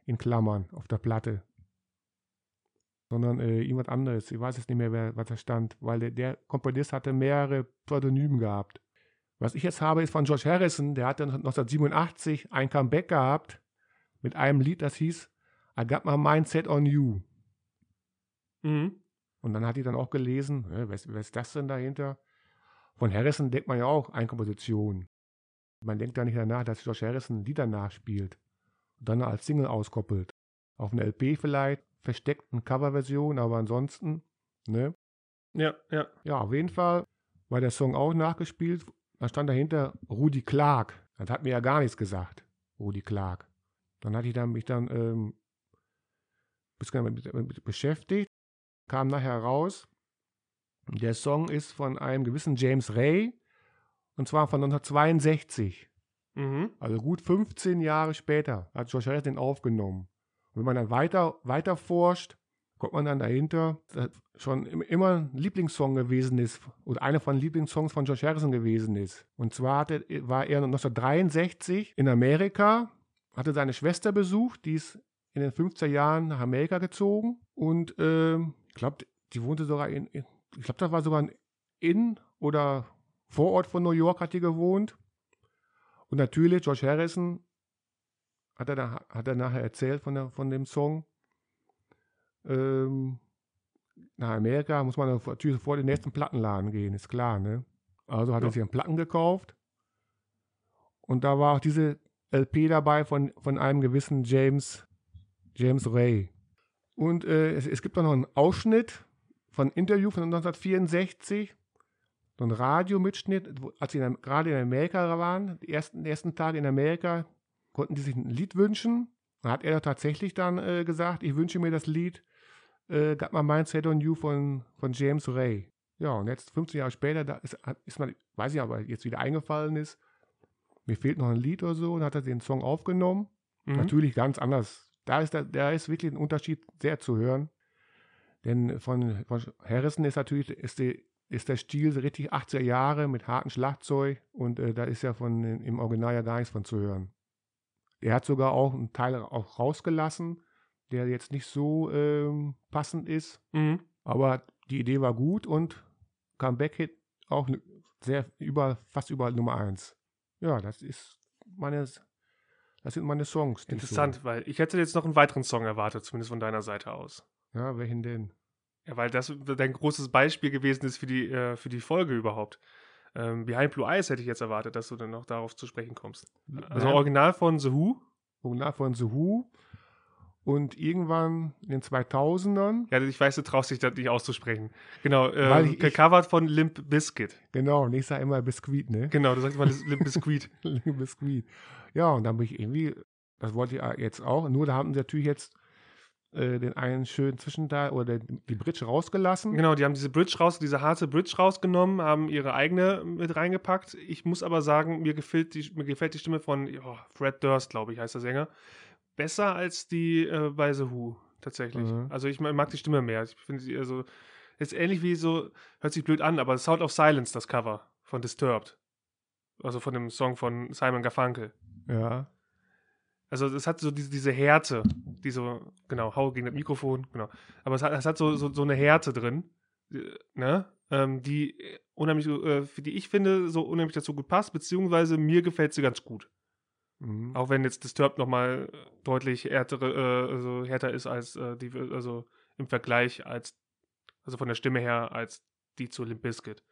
in Klammern auf der Platte. Sondern äh, irgendwas anderes. Ich weiß jetzt nicht mehr, wer, was da stand, weil der, der Komponist hatte mehrere Pseudonyme gehabt. Was ich jetzt habe, ist von George Harrison, der hatte neunzehnhundertsiebenundachtzig ein Comeback gehabt mit einem Lied, das hieß I Got My Mind Set on You. Mhm. Und dann hat die dann auch gelesen, äh, wer, ist, wer ist das denn dahinter? Von Harrison denkt man ja auch Einkomposition. Man denkt da nicht danach, dass George Harrison Lieder nachspielt und dann als Single auskoppelt. Auf einer L P vielleicht, versteckt eine Coverversion, aber ansonsten, ne? Ja, ja. Ja, auf jeden Fall war der Song auch nachgespielt. Da stand dahinter Rudi Clark. Das hat mir ja gar nichts gesagt, Rudi Clark. Dann hatte ich dann, mich dann ähm, ein bisschen damit, damit beschäftigt. Kam nachher raus, der Song ist von einem gewissen James Ray und zwar von neunzehnhundertzweiundsechzig. Mhm. Also gut fünfzehn Jahre später hat George Harrison den aufgenommen. Und wenn man dann weiter, weiter forscht, kommt man dann dahinter, dass schon immer ein Lieblingssong gewesen ist oder einer von den Lieblingssongs von George Harrison gewesen ist. Und zwar hatte, war er neunzehnhundertdreiundsechzig in Amerika, hatte seine Schwester besucht, die ist in den fünfziger Jahren nach Amerika gezogen und ähm, ich glaube, die wohnte sogar in, in ich glaube, das war sogar ein In- oder Vorort von New York hat die gewohnt. Und natürlich, George Harrison hat er, da, hat er nachher erzählt von, der, von dem Song. Ähm, nach Amerika muss man natürlich vor den nächsten Plattenladen gehen, ist klar, ne? Also hat Ja. er sich einen Platten gekauft. Und da war auch diese L P dabei von, von einem gewissen James, James Ray. Und äh, es, es gibt auch noch einen Ausschnitt von einem Interview von neunzehnhundertvierundsechzig. So ein Radiomitschnitt, wo, als sie in, gerade in Amerika waren, die ersten, die ersten Tage in Amerika, konnten die sich ein Lied wünschen. Da hat er tatsächlich dann äh, gesagt, ich wünsche mir das Lied äh, Got My Mind Set on You von, von James Ray. Ja, und jetzt fünfzehn Jahre später, da ist, ist man, weiß ich aber, jetzt wieder eingefallen ist, mir fehlt noch ein Lied oder so, und hat er den Song aufgenommen. Mhm. Natürlich ganz anders. Da ist, der, da ist wirklich ein Unterschied sehr zu hören. Denn von, von Harrison ist natürlich ist die, ist der Stil richtig achtziger Jahre mit hartem Schlagzeug und äh, da ist ja von, im Original ja gar nichts von zu hören. Er hat sogar auch einen Teil auch rausgelassen, der jetzt nicht so ähm, passend ist, Mhm. aber die Idee war gut und Comeback-Hit auch sehr über, fast überall Nummer eins. Ja, das ist meine, das sind meine Songs. die ich Interessant, so, weil ich hätte jetzt noch einen weiteren Song erwartet, zumindest von deiner Seite aus. Ja, welchen denn? Ja, weil das dein großes Beispiel gewesen ist für die, äh, für die Folge überhaupt. Ähm, Behind Blue Eyes hätte ich jetzt erwartet, dass du dann noch darauf zu sprechen kommst. Also Ja, Original von The Who. Original von The Who. Und irgendwann in den zweitausendern, Ja, ich weiß, du traust dich das nicht auszusprechen. Genau, Weil äh, ich- ich- gecovert von Limp Bizkit. genau, und ich sage immer Biscuit, ne? Genau, du sagst immer das Limp Bizkit. Biscuit. Ja, und dann bin ich irgendwie, das wollte ich jetzt auch, nur da haben sie natürlich jetzt äh, den einen schönen Zwischenteil oder die Bridge rausgelassen. Genau, die haben diese Bridge raus, diese harte Bridge rausgenommen, haben ihre eigene mit reingepackt. Ich muss aber sagen, mir gefällt die, mir gefällt die Stimme von oh, Fred Durst, glaube ich, heißt der Sänger, besser als die äh, bei The Who, tatsächlich. Mhm. Also ich mag die Stimme mehr. Ich finde sie also, ist ähnlich wie so, hört sich blöd an, aber Sound of Silence, das Cover von Disturbed. Also von dem Song von Simon Garfunkel. Ja. Also es hat so diese, diese Härte, die so, genau, hau gegen das Mikrofon, genau. Aber es hat, es hat so, so, so eine Härte drin, äh, ne? Ähm, die unheimlich, äh, für die ich finde, so unheimlich dazu gut passt, beziehungsweise mir gefällt sie ganz gut. Mhm. Auch wenn jetzt Disturbed nochmal deutlich härtere, äh, also härter ist als äh, die, also im Vergleich als, also von der Stimme her, als die zu Limp Bizkit.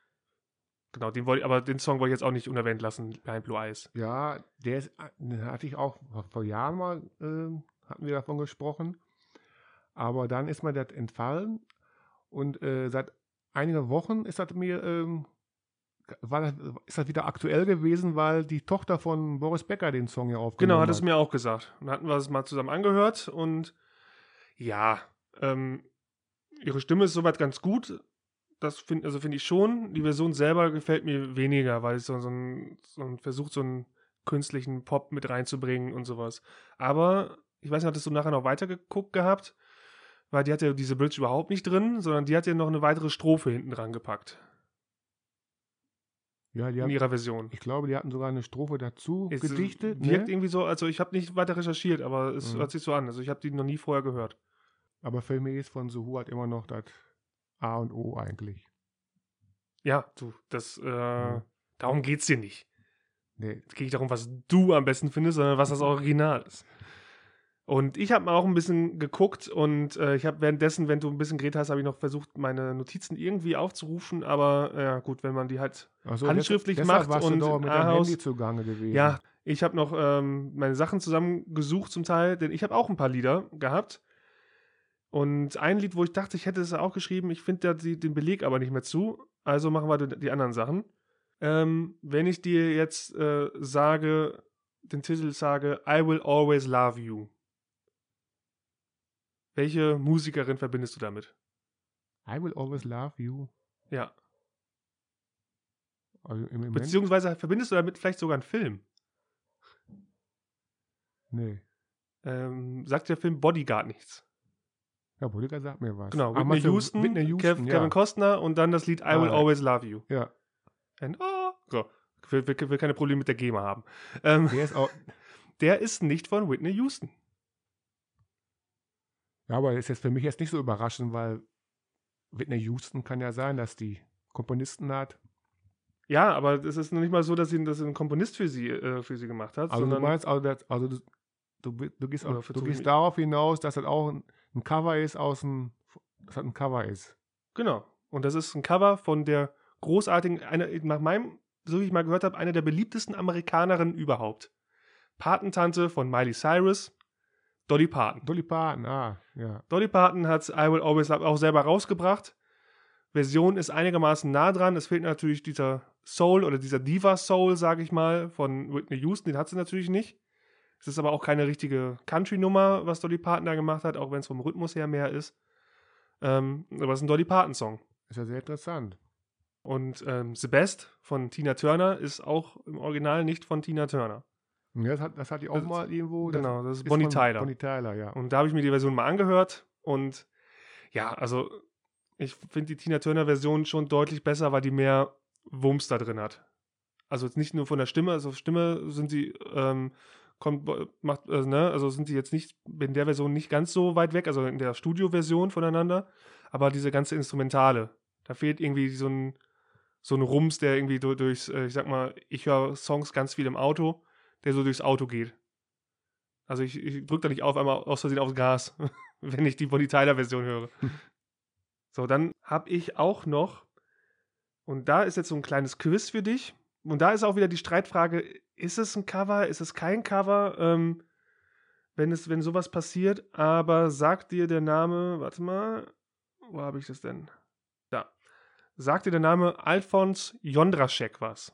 Genau, den wollte, aber den Song wollte ich jetzt auch nicht unerwähnt lassen, Behind Blue Eyes. Ja, der ist, den hatte ich auch vor Jahren mal, äh, hatten wir davon gesprochen. Aber dann ist mir das entfallen und äh, seit einigen Wochen ist das mir, ähm, war das, ist das wieder aktuell gewesen, weil die Tochter von Boris Becker den Song ja aufgenommen Genau, hat hat. es mir auch gesagt. Dann hatten wir es mal zusammen angehört und ja, ähm, ihre Stimme ist soweit ganz gut. Das finde also find ich schon. Die Version selber gefällt mir weniger, weil es so, so, ein, so ein versucht, so einen künstlichen Pop mit reinzubringen und sowas. Aber ich weiß nicht, hattest du nachher noch weitergeguckt gehabt? Weil die hat ja diese Bridge überhaupt nicht drin, sondern die hat ja noch eine weitere Strophe hinten dran gepackt. Ja, die in haben, ihrer Version. ich glaube, die hatten sogar eine Strophe dazu Es gedichtet. wirkt Ne? irgendwie so, also ich habe nicht weiter recherchiert, aber es Mhm. hört sich so an. Also ich habe die noch nie vorher gehört. Aber für mich ist von The Who halt immer noch das A und O eigentlich. Ja, du, das, äh, Ja. darum geht's dir nicht. Nee. Es geht nicht darum, was du am besten findest, sondern was das Original ist. Und ich habe mal auch ein bisschen geguckt und äh, ich habe währenddessen, wenn du ein bisschen geredet hast, habe ich noch versucht, meine Notizen irgendwie aufzurufen, aber äh, ja gut, wenn man die halt Ach so, handschriftlich deshalb macht warst und du doch mit deinem Ahaus, Handy zugange gewesen. ja, ich habe noch ähm, meine Sachen zusammengesucht zum Teil, denn ich habe auch ein paar Lieder gehabt. Und ein Lied, wo ich dachte, ich hätte es auch geschrieben, ich finde da die, den Beleg aber nicht mehr zu. Also machen wir die, die anderen Sachen. Ähm, wenn ich dir jetzt äh, sage, den Titel sage, I Will Always Love You. Welche Musikerin verbindest du damit? I Will Always Love You. Ja. Also im Moment? Beziehungsweise verbindest du damit vielleicht sogar einen Film? Nee. Ähm, sagt der Film Bodyguard nichts? Ja, Bodyguard sagt mir was. Genau, Ah, Whitney meinst du Houston, Whitney Kev, Houston, ja. Kevin Costner und dann das Lied I Ah, Will ja. Always Love You. Ja. And, oh, so. Will, will, will keine Probleme mit der GEMA haben. Ähm, Der ist auch. der ist nicht von Whitney Houston. Ja, aber das ist jetzt für mich jetzt nicht so überraschend, weil Whitney Houston kann ja sein, dass die Komponisten hat. Ja, aber es ist noch nicht mal so, dass sie, dass sie einen Komponist für sie, äh, für sie gemacht hat. Also sondern, du meinst, also, das, also du, du, du gehst, Oder auch, du versuch ich gehst mich- darauf hinaus, dass das auch ein, ein Cover ist aus dem, dass das ein Cover ist. Genau. Und das ist ein Cover von der großartigen, einer, nach meinem, so wie ich mal gehört habe, einer der beliebtesten Amerikanerinnen überhaupt. Patentante von Miley Cyrus, Dolly Parton. Dolly Parton, ah, ja. Dolly Parton hat I Will Always Love auch selber rausgebracht. Version ist einigermaßen nah dran. Es fehlt natürlich dieser Soul oder dieser Diva-Soul, sage ich mal, von Whitney Houston. Den hat sie natürlich nicht. Es ist aber auch keine richtige Country-Nummer, was Dolly Parton da gemacht hat, auch wenn es vom Rhythmus her mehr ist. Ähm, aber es ist ein Dolly Parton-Song. Ist ja sehr interessant. Und ähm, The Best von Tina Turner ist auch im Original nicht von Tina Turner. Ja, das, hat, das hatte ich auch Das- mal irgendwo. Das Genau, das ist ist Bonnie von Tyler. Bonnie Tyler, ja. Und da habe ich mir die Version mal angehört und ja, also ich finde die Tina Turner Version schon deutlich besser, weil die mehr Wumms da drin hat. Also jetzt nicht nur von der Stimme, also Stimme sind sie, ähm, kommt, macht, also, ne, also sind die jetzt nicht in der Version nicht ganz so weit weg, also in der Studio-Version voneinander, aber diese ganze Instrumentale, da fehlt irgendwie so ein, so ein Rums, der irgendwie durch, durchs, äh, ich sag mal, ich höre Songs ganz viel im Auto, der so durchs Auto geht. Also ich, ich drücke da nicht auf einmal aus Versehen aufs Gas, wenn ich die Bonnie Tyler Version höre. So, dann habe ich auch noch, und da ist jetzt so ein kleines Quiz für dich, und da ist auch wieder die Streitfrage, ist es ein Cover, ist es kein Cover, ähm, wenn, es, wenn sowas passiert, aber sagt dir der Name, warte mal, wo habe ich das denn? Da. Sagt dir der Name Alfons Jondraschek was?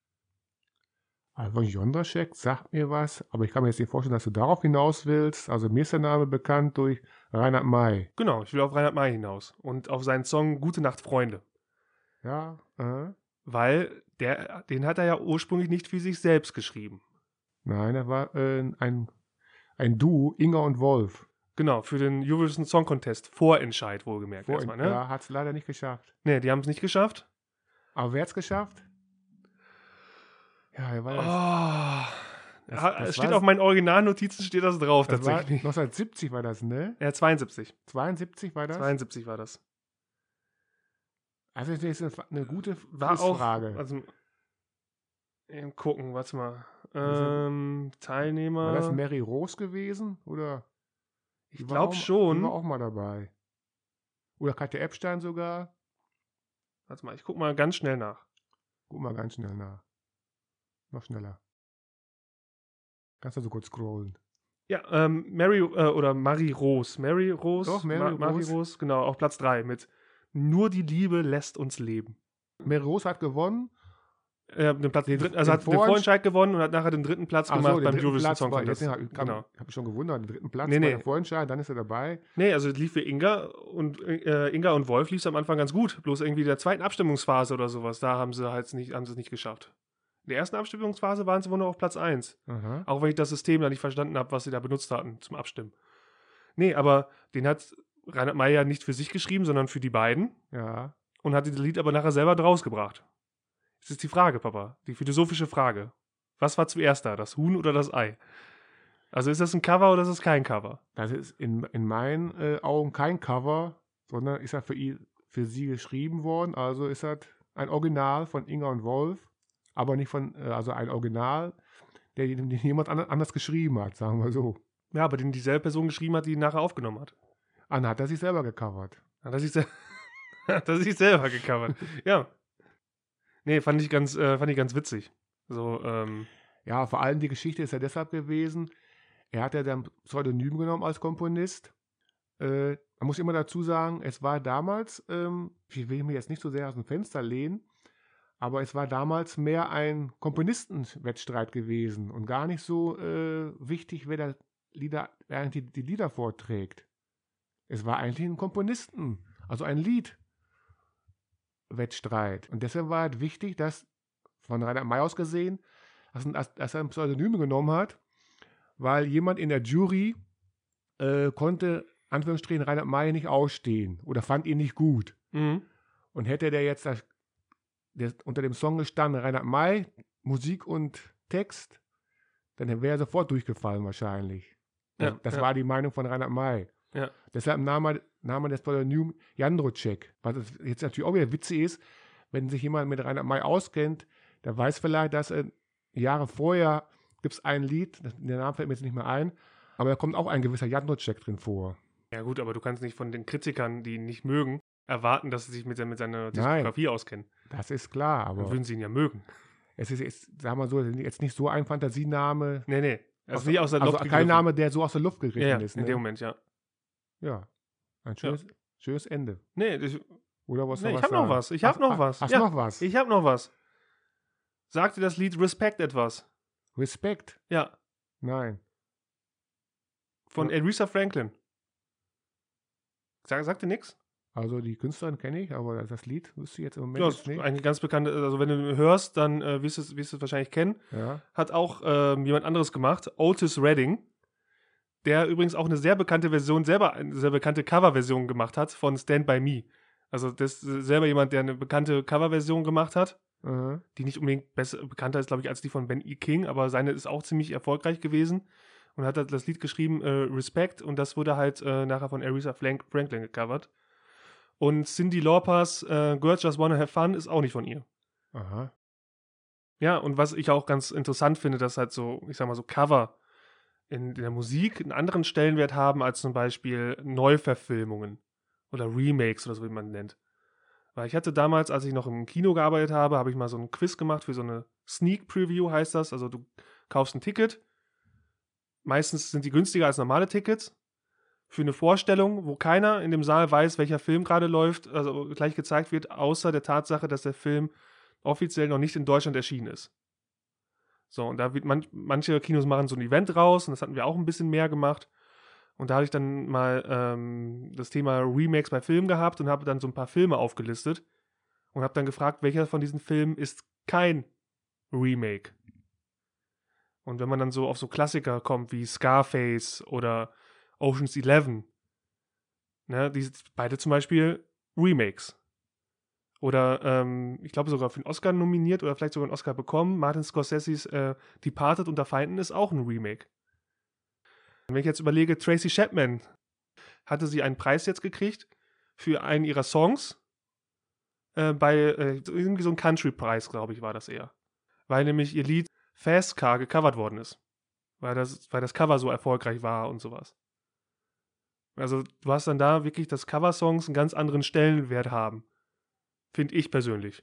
Also Jondraschek sagt mir was, aber ich kann mir jetzt nicht vorstellen, dass du darauf hinaus willst. Also mir ist der Name bekannt durch Reinhard May. Genau, ich will auf Reinhard May hinaus und auf seinen Song Gute Nacht, Freunde. Ja, äh. Weil der, den hat er ja ursprünglich nicht für sich selbst geschrieben. Nein, das war äh, ein, ein Duo, Inga und Wolf. Genau, für den Eurovision Song Contest. Vorentscheid wohlgemerkt Vor, erstmal, ne? Ja, hat es leider nicht geschafft. Ne, die haben es nicht geschafft. Aber wer hat es geschafft? Ja, wer war das? Oh, Das- ja, das es steht war- auf meinen Originalnotizen steht das drauf Das war tatsächlich. neunzehnhundertsiebzig war das, ne? Ja, zweiundsiebzig. zweiundsiebzig war das? zweiundsiebzig war das. Also das ist eine, eine gute War auch, Frage. also, eben gucken, warte mal. Also, Ähm, Teilnehmer. War das Mary Rose gewesen? Oder? ich Die war glaube auch- schon. Die war auch mal dabei. Oder Katja Epstein sogar. Warte mal, ich guck mal ganz schnell nach. Guck mal ganz schnell nach. Noch schneller. Kannst du so kurz scrollen. Ja, ähm, Mary äh, oder Marie Rose. Mary Rose. Doch, Mary Ma Marie Rose. Rose, genau, auf Platz drei mit Nur die Liebe lässt uns leben. Mary Rose hat gewonnen. Äh, den Platz, den Den- dritten, also den hat den Vorentsch- Vorentscheid gewonnen und hat nachher den dritten Platz Ach so, gemacht den beim dritten Eurovision Platz Song war- Contest. deswegen hab- Genau. Habe ich schon gewundert. Den dritten Platz Nee, war nee. der Vorentscheid, dann ist er dabei. Nee, also lief für Inga und äh, Inga und Wolf lief es am Anfang ganz gut. Bloß irgendwie in der zweiten Abstimmungsphase oder sowas, da haben sie halt nicht, haben sie es nicht geschafft. In der ersten Abstimmungsphase waren sie wohl noch auf Platz eins. Aha. Auch wenn ich das System da nicht verstanden habe, was sie da benutzt hatten zum Abstimmen. Nee, aber den hat Reinhard May ja nicht für sich geschrieben, sondern für die beiden Ja. und hat das Lied aber nachher selber draus gebracht. Das ist die Frage, Papa. Die philosophische Frage. Was war zuerst da? Das Huhn oder das Ei? Also ist das ein Cover oder ist das kein Cover? Das ist in, in meinen äh, Augen kein Cover, sondern ist ja für, ihn, für sie geschrieben worden. Also ist das ein Original von Inga und Wolf, aber nicht von, äh, also ein Original, der den jemand anders geschrieben hat, sagen wir so. Ja, aber den dieselbe Person geschrieben hat, die ihn nachher aufgenommen hat. Dann hat er sich selber gecovert. Hat er sich, se hat er sich selber gecovert. Ja. Nee, fand ich ganz, äh, fand ich ganz witzig. So, ähm. Ja, vor allem die Geschichte ist ja deshalb gewesen, er hat ja dann Pseudonym genommen als Komponist. Äh, man muss immer dazu sagen, es war damals, ähm, ich will mich jetzt nicht so sehr aus dem Fenster lehnen, aber es war damals mehr ein Komponistenwettstreit gewesen und gar nicht so äh, wichtig, wer der Lieder, wer die, die Lieder vorträgt. Es war eigentlich ein Komponisten, also ein Liedwettstreit. Und deshalb war es wichtig, dass, von Reinhard May aus gesehen, dass, dass er ein Pseudonym genommen hat, weil jemand in der Jury äh, konnte, Anführungsstrichen, Reinhard May nicht ausstehen oder fand ihn nicht gut. Mhm. Und hätte der jetzt das, der, unter dem Song gestanden, Reinhard May, Musik und Text, dann wäre er sofort durchgefallen wahrscheinlich. Ja, das das ja. war die Meinung von Reinhard May. Ja. Deshalb nahm er, nahm er das Pseudonym Jandrocek. Was jetzt natürlich auch wieder witzig ist, wenn sich jemand mit Reinhard May auskennt, der weiß vielleicht, dass er Jahre vorher gibt es ein Lied, der Name fällt mir jetzt nicht mehr ein, aber da kommt auch ein gewisser Jandrocek drin vor. Ja gut, aber du kannst nicht von den Kritikern, die ihn nicht mögen, erwarten, dass sie sich mit, mit seiner Diskografie Nein, auskennen. Das ist klar, aber Dann würden sie ihn ja mögen. es ist jetzt, sagen wir so, jetzt nicht so ein Fantasiename. Nee, nee. Also aus, nicht aus der also Luft kein gegriffen. Name, der so aus der Luft gegriffen Ja, ja, ist. in Ne? dem Moment, ja. Ja, ein schönes, ja. schönes Ende. Nee, ich, Oder was nee, noch ich was habe noch was. Ich habe noch was. Hast ja, noch was? Ich habe noch was. Sagt dir das Lied Respect etwas? Respekt? Ja. Nein. Von ja. Aretha Franklin. Sag, sagt dir nichts? Also die Künstlerin kenne ich, aber das Lied wüsste ich jetzt im Moment Ja, jetzt nicht. Eine ganz bekannte, also wenn du hörst, dann äh, wirst du es wirst du es wahrscheinlich kennen. Ja. Hat auch ähm, jemand anderes gemacht, Otis Redding, der übrigens auch eine sehr bekannte Version, selber eine sehr bekannte Coverversion gemacht hat von Stand By Me. Also das ist selber jemand, der eine bekannte Coverversion gemacht hat, Mhm. die nicht unbedingt besser, bekannter ist, glaube ich, als die von Ben E. King, aber seine ist auch ziemlich erfolgreich gewesen und hat das Lied geschrieben, äh, Respect, und das wurde halt äh, nachher von Aretha Franklin gecovert. Und Cyndi Lauper's äh, Girls Just Wanna Have Fun ist auch nicht von ihr. Aha. Ja, und was ich auch ganz interessant finde, dass halt so, ich sag mal so Cover in, in der Musik einen anderen Stellenwert haben als zum Beispiel Neuverfilmungen oder Remakes oder so, wie man nennt. Weil ich hatte damals, als ich noch im Kino gearbeitet habe, habe ich mal so einen Quiz gemacht für so eine Sneak Preview, heißt das. Also du kaufst ein Ticket. Meistens sind die günstiger als normale Tickets. Für eine Vorstellung, wo keiner in dem Saal weiß, welcher Film gerade läuft, also gleich gezeigt wird, außer der Tatsache, dass der Film offiziell noch nicht in Deutschland erschienen ist. So, und da wird man, manche Kinos machen so ein Event raus, und das hatten wir auch ein bisschen mehr gemacht. Und da habe ich dann mal ähm, das Thema Remakes bei Filmen gehabt und habe dann so ein paar Filme aufgelistet und habe dann gefragt, welcher von diesen Filmen ist kein Remake. Und wenn man dann so auf so Klassiker kommt wie Scarface oder Ocean's Eleven, ne, die sind beide zum Beispiel Remakes. Oder ähm, ich glaube sogar für einen Oscar nominiert oder vielleicht sogar einen Oscar bekommen. Martin Scorseses äh, Departed unter Feinden ist auch ein Remake. Wenn ich jetzt überlege, Tracy Chapman, hatte sie einen Preis jetzt gekriegt für einen ihrer Songs äh, bei äh, irgendwie so ein Country-Preis, glaube ich, war das eher. Weil nämlich ihr Lied Fast Car gecovert worden ist. Weil das, weil das Cover so erfolgreich war und sowas. Also du hast dann da wirklich, dass Coversongs einen ganz anderen Stellenwert haben. Finde ich persönlich.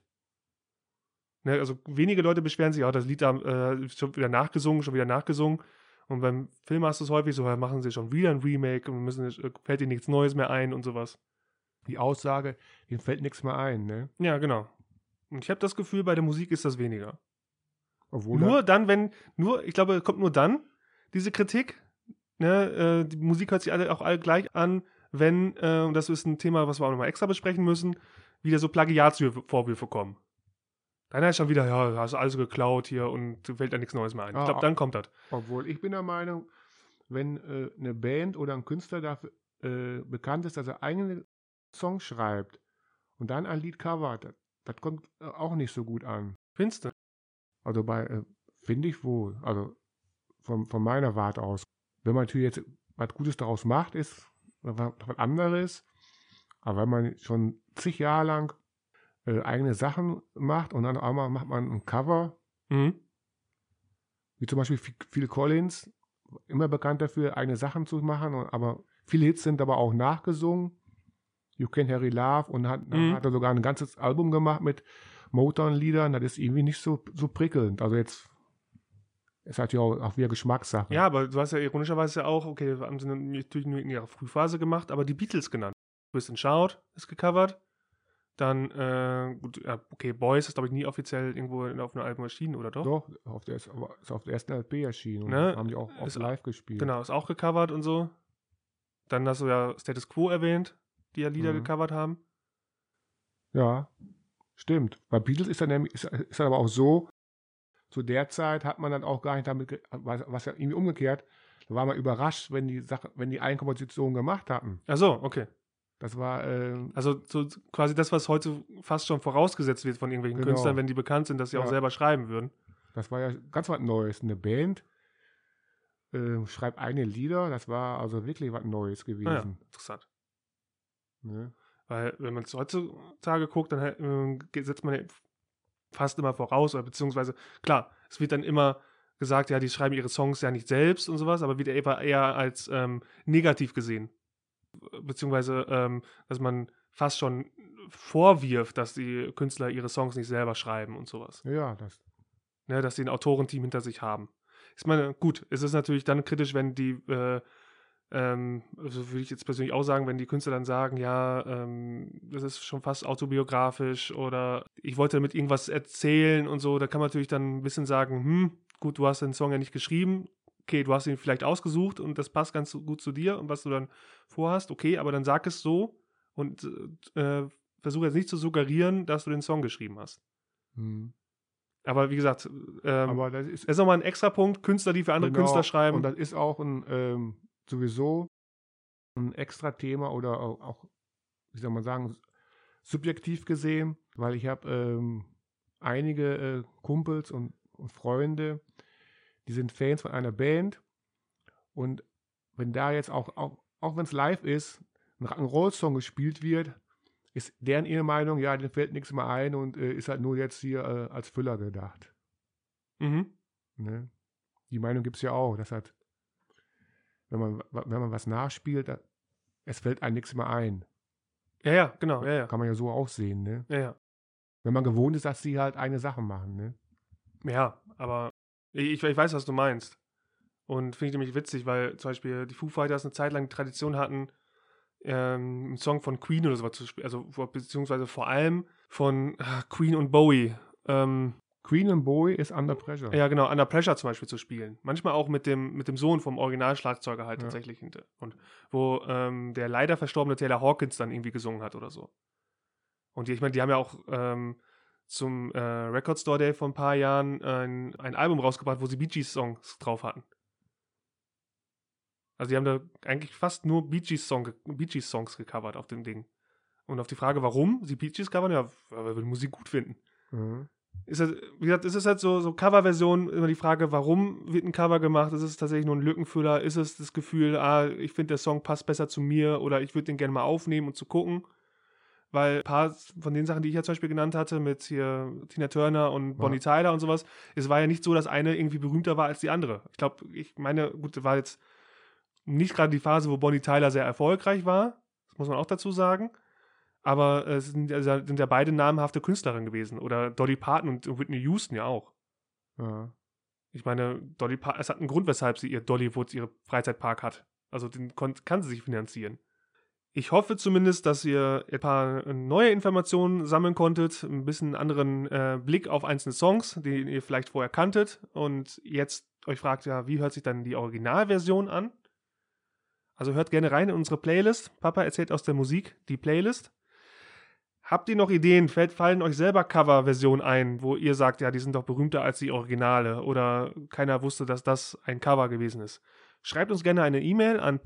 Ne, also wenige Leute beschweren sich auch, das Lied äh, schon wieder nachgesungen, schon wieder nachgesungen. Und beim Film hast du es häufig so, ja, machen sie schon wieder ein Remake und müssen, fällt ihnen nichts Neues mehr ein und sowas. Die Aussage, ihnen fällt nichts mehr ein, ne? Ja, genau. Und ich habe das Gefühl, bei der Musik ist das weniger. Obwohl nur dann, wenn, nur, ich glaube, kommt nur dann, diese Kritik, ne, äh, die Musik hört sich alle, auch alle gleich an, wenn, äh, und das ist ein Thema, was wir auch nochmal extra besprechen müssen, wieder so Plagiatsvorwürfe kommen. Dann heißt schon wieder, ja, hast du alles geklaut hier und fällt da nichts Neues mehr ein. Ich glaube, dann kommt das. Obwohl, ich bin der Meinung, wenn äh, eine Band oder ein Künstler dafür äh, bekannt ist, dass er eigene Songs schreibt und dann ein Lied covert, das, das kommt äh, auch nicht so gut an. Findest du? Also bei, äh, finde ich wohl. Also von, von meiner Warte aus. Wenn man natürlich jetzt was Gutes daraus macht, ist was, was anderes. Aber wenn man schon zig Jahre lang äh, eigene Sachen macht und dann einmal macht man ein Cover, Mhm. wie zum Beispiel Phil Collins, immer bekannt dafür, eigene Sachen zu machen, und, aber viele Hits sind aber auch nachgesungen. You Can Harry Love, und hat, dann Mhm. hat er sogar ein ganzes Album gemacht mit Motown-Liedern. Das ist irgendwie nicht so, so prickelnd. Also jetzt ist halt ja auch, auch wieder Geschmackssache. Ja, aber du hast ja ironischerweise ja auch, okay, haben sie natürlich nur in ihrer Frühphase gemacht, aber die Beatles genannt. Twist and Shout ist gecovert. Dann, äh, gut, ja, okay, Boys ist, glaube ich, nie offiziell irgendwo auf einem Album erschienen, oder doch? Doch, auf der, ist auf der ersten L P erschienen. Und Ne? haben die auch oft Ist- live gespielt. Genau, ist auch gecovert und so. Dann hast du ja Status Quo erwähnt, die ja Lieder Mhm. gecovert haben. Ja, stimmt. Bei Beatles ist dann nämlich, ist, ist dann aber auch so, zu der Zeit hat man dann auch gar nicht damit, ge- was, was ja irgendwie umgekehrt, da war man überrascht, wenn die Sache, wenn die Eigenkompositionen gemacht hatten. Ach so, okay. Das war, ähm, Also so quasi das, was heute fast schon vorausgesetzt wird von irgendwelchen Genau. Künstlern, wenn die bekannt sind, dass sie auch Ja. selber schreiben würden. das war ja ganz was Neues. Eine Band ähm, schreibt eigene Lieder, das war also wirklich was Neues gewesen. Ah ja, interessant. Ne? Weil wenn man es heutzutage guckt, dann äh, ge- setzt man ja fast immer voraus, oder beziehungsweise, klar, es wird dann immer gesagt, ja, die schreiben ihre Songs ja nicht selbst und sowas, aber wird eher, eher als ähm, negativ gesehen. Beziehungsweise, ähm, dass man fast schon vorwirft, dass die Künstler ihre Songs nicht selber schreiben und sowas. Ja, das, Ne, dass sie ein Autorenteam hinter sich haben. Ich meine, gut, es ist natürlich dann kritisch, wenn die, äh, ähm, also würde ich jetzt persönlich auch sagen, wenn die Künstler dann sagen, ja, ähm, das ist schon fast autobiografisch oder ich wollte damit irgendwas erzählen und so, da kann man natürlich dann ein bisschen sagen, hm, gut, du hast den Song ja nicht geschrieben, okay, du hast ihn vielleicht ausgesucht und das passt ganz gut zu dir und was du dann vorhast, okay, aber dann sag es so und äh, versuche jetzt nicht zu suggerieren, dass du den Song geschrieben hast. hm. Aber wie gesagt, ähm, Aber das ist, das ist nochmal ein extra Punkt, Künstler, die für andere genau, Künstler schreiben. und das ist auch ein, ähm, sowieso ein extra Thema oder auch, auch, wie soll man sagen, subjektiv gesehen, weil ich habe ähm, einige äh, Kumpels und, und Freunde, die sind Fans von einer Band, und wenn da jetzt auch, auch, auch wenn es live ist, ein Rock'n'Roll-Song gespielt wird, ist deren ihre Meinung, ja, denen fällt nichts mehr ein und äh, ist halt nur jetzt hier äh, als Füller gedacht. Mhm. Ne? Die Meinung gibt es ja auch, dass halt, wenn man, wenn man was nachspielt, da, es fällt einem nichts mehr ein. Ja, ja, genau, ja, ja. Kann man ja so auch sehen, ne? Ja, ja. Wenn man gewohnt ist, dass sie halt eine Sache machen, ne? Ja, aber ich, ich weiß, was du meinst. Und finde ich nämlich witzig, weil zum Beispiel die Foo Fighters eine Zeit lang die Tradition hatten, ähm, einen Song von Queen oder sowas zu spielen, also vor- beziehungsweise vor allem von ah, Queen und Bowie. Ähm, Queen und Bowie ist Under Pressure. ja, genau, Under Pressure zum Beispiel zu spielen. Manchmal auch mit dem, mit dem Sohn vom Originalschlagzeuger halt Ja. tatsächlich hinter. Und wo ähm, der leider verstorbene Taylor Hawkins dann irgendwie gesungen hat oder so. Und die, ich meine, die haben ja auch ähm, zum äh, Record Store Day vor ein paar Jahren ein, ein Album rausgebracht, wo sie Bee Gees Songs drauf hatten. Also die haben da eigentlich fast nur Bee Gees, Song, Bee Gees Songs gecovert auf dem Ding. Und auf die Frage, warum sie Bee Gees covern, ja, weil wir die Musik gut finden. Mhm. Ist das, wie gesagt, ist es halt so, so Coverversion, immer die Frage, warum wird ein Cover gemacht? Ist es tatsächlich nur ein Lückenfüller? Ist es das Gefühl, ah, ich finde, der Song passt besser zu mir oder ich würde den gerne mal aufnehmen und zu gucken? Weil ein paar von den Sachen, die ich ja zum Beispiel genannt hatte, mit hier Tina Turner und Bonnie Tyler und sowas, es war ja nicht so, dass eine irgendwie berühmter war als die andere. Ich glaube, ich meine, gut, das war jetzt nicht gerade die Phase, wo Bonnie Tyler sehr erfolgreich war, das muss man auch dazu sagen. Aber es sind, also sind ja beide namhafte Künstlerinnen gewesen. Oder Dolly Parton und Whitney Houston ja auch. Ja. Ich meine, Dolly Parton, es hat einen Grund, weshalb sie ihr Dollywood, ihre Freizeitpark hat. Also den kann sie sich finanzieren. Ich hoffe zumindest, dass ihr ein paar neue Informationen sammeln konntet, ein bisschen anderen äh, Blick auf einzelne Songs, die ihr vielleicht vorher kanntet und jetzt euch fragt, ja, wie hört sich dann die Originalversion an? Also hört gerne rein in unsere Playlist. Papa erzählt aus der Musik, die Playlist. Habt ihr noch Ideen? Fällt, fallen euch selber Coverversionen ein, wo ihr sagt, ja, die sind doch berühmter als die Originale oder keiner wusste, dass das ein Cover gewesen ist? Schreibt uns gerne eine E-Mail an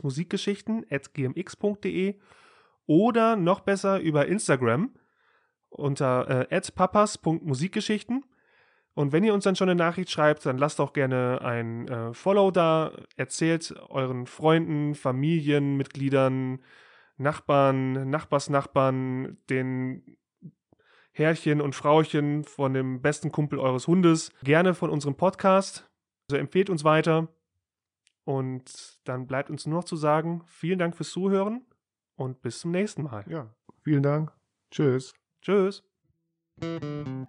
papas-musikgeschichten at gmx punkt de oder noch besser über Instagram. unter äh, at papas punkt musikgeschichten. Und wenn ihr uns dann schon eine Nachricht schreibt, dann lasst auch gerne ein äh, Follow da, erzählt euren Freunden, Familienmitgliedern, Nachbarn, Nachbarsnachbarn, den Herrchen und Frauchen von dem besten Kumpel eures Hundes gerne von unserem Podcast. Also empfehlt uns weiter. Und dann bleibt uns nur noch zu sagen, vielen Dank fürs Zuhören und bis zum nächsten Mal. Ja, vielen Dank. Tschüss. Tschüss.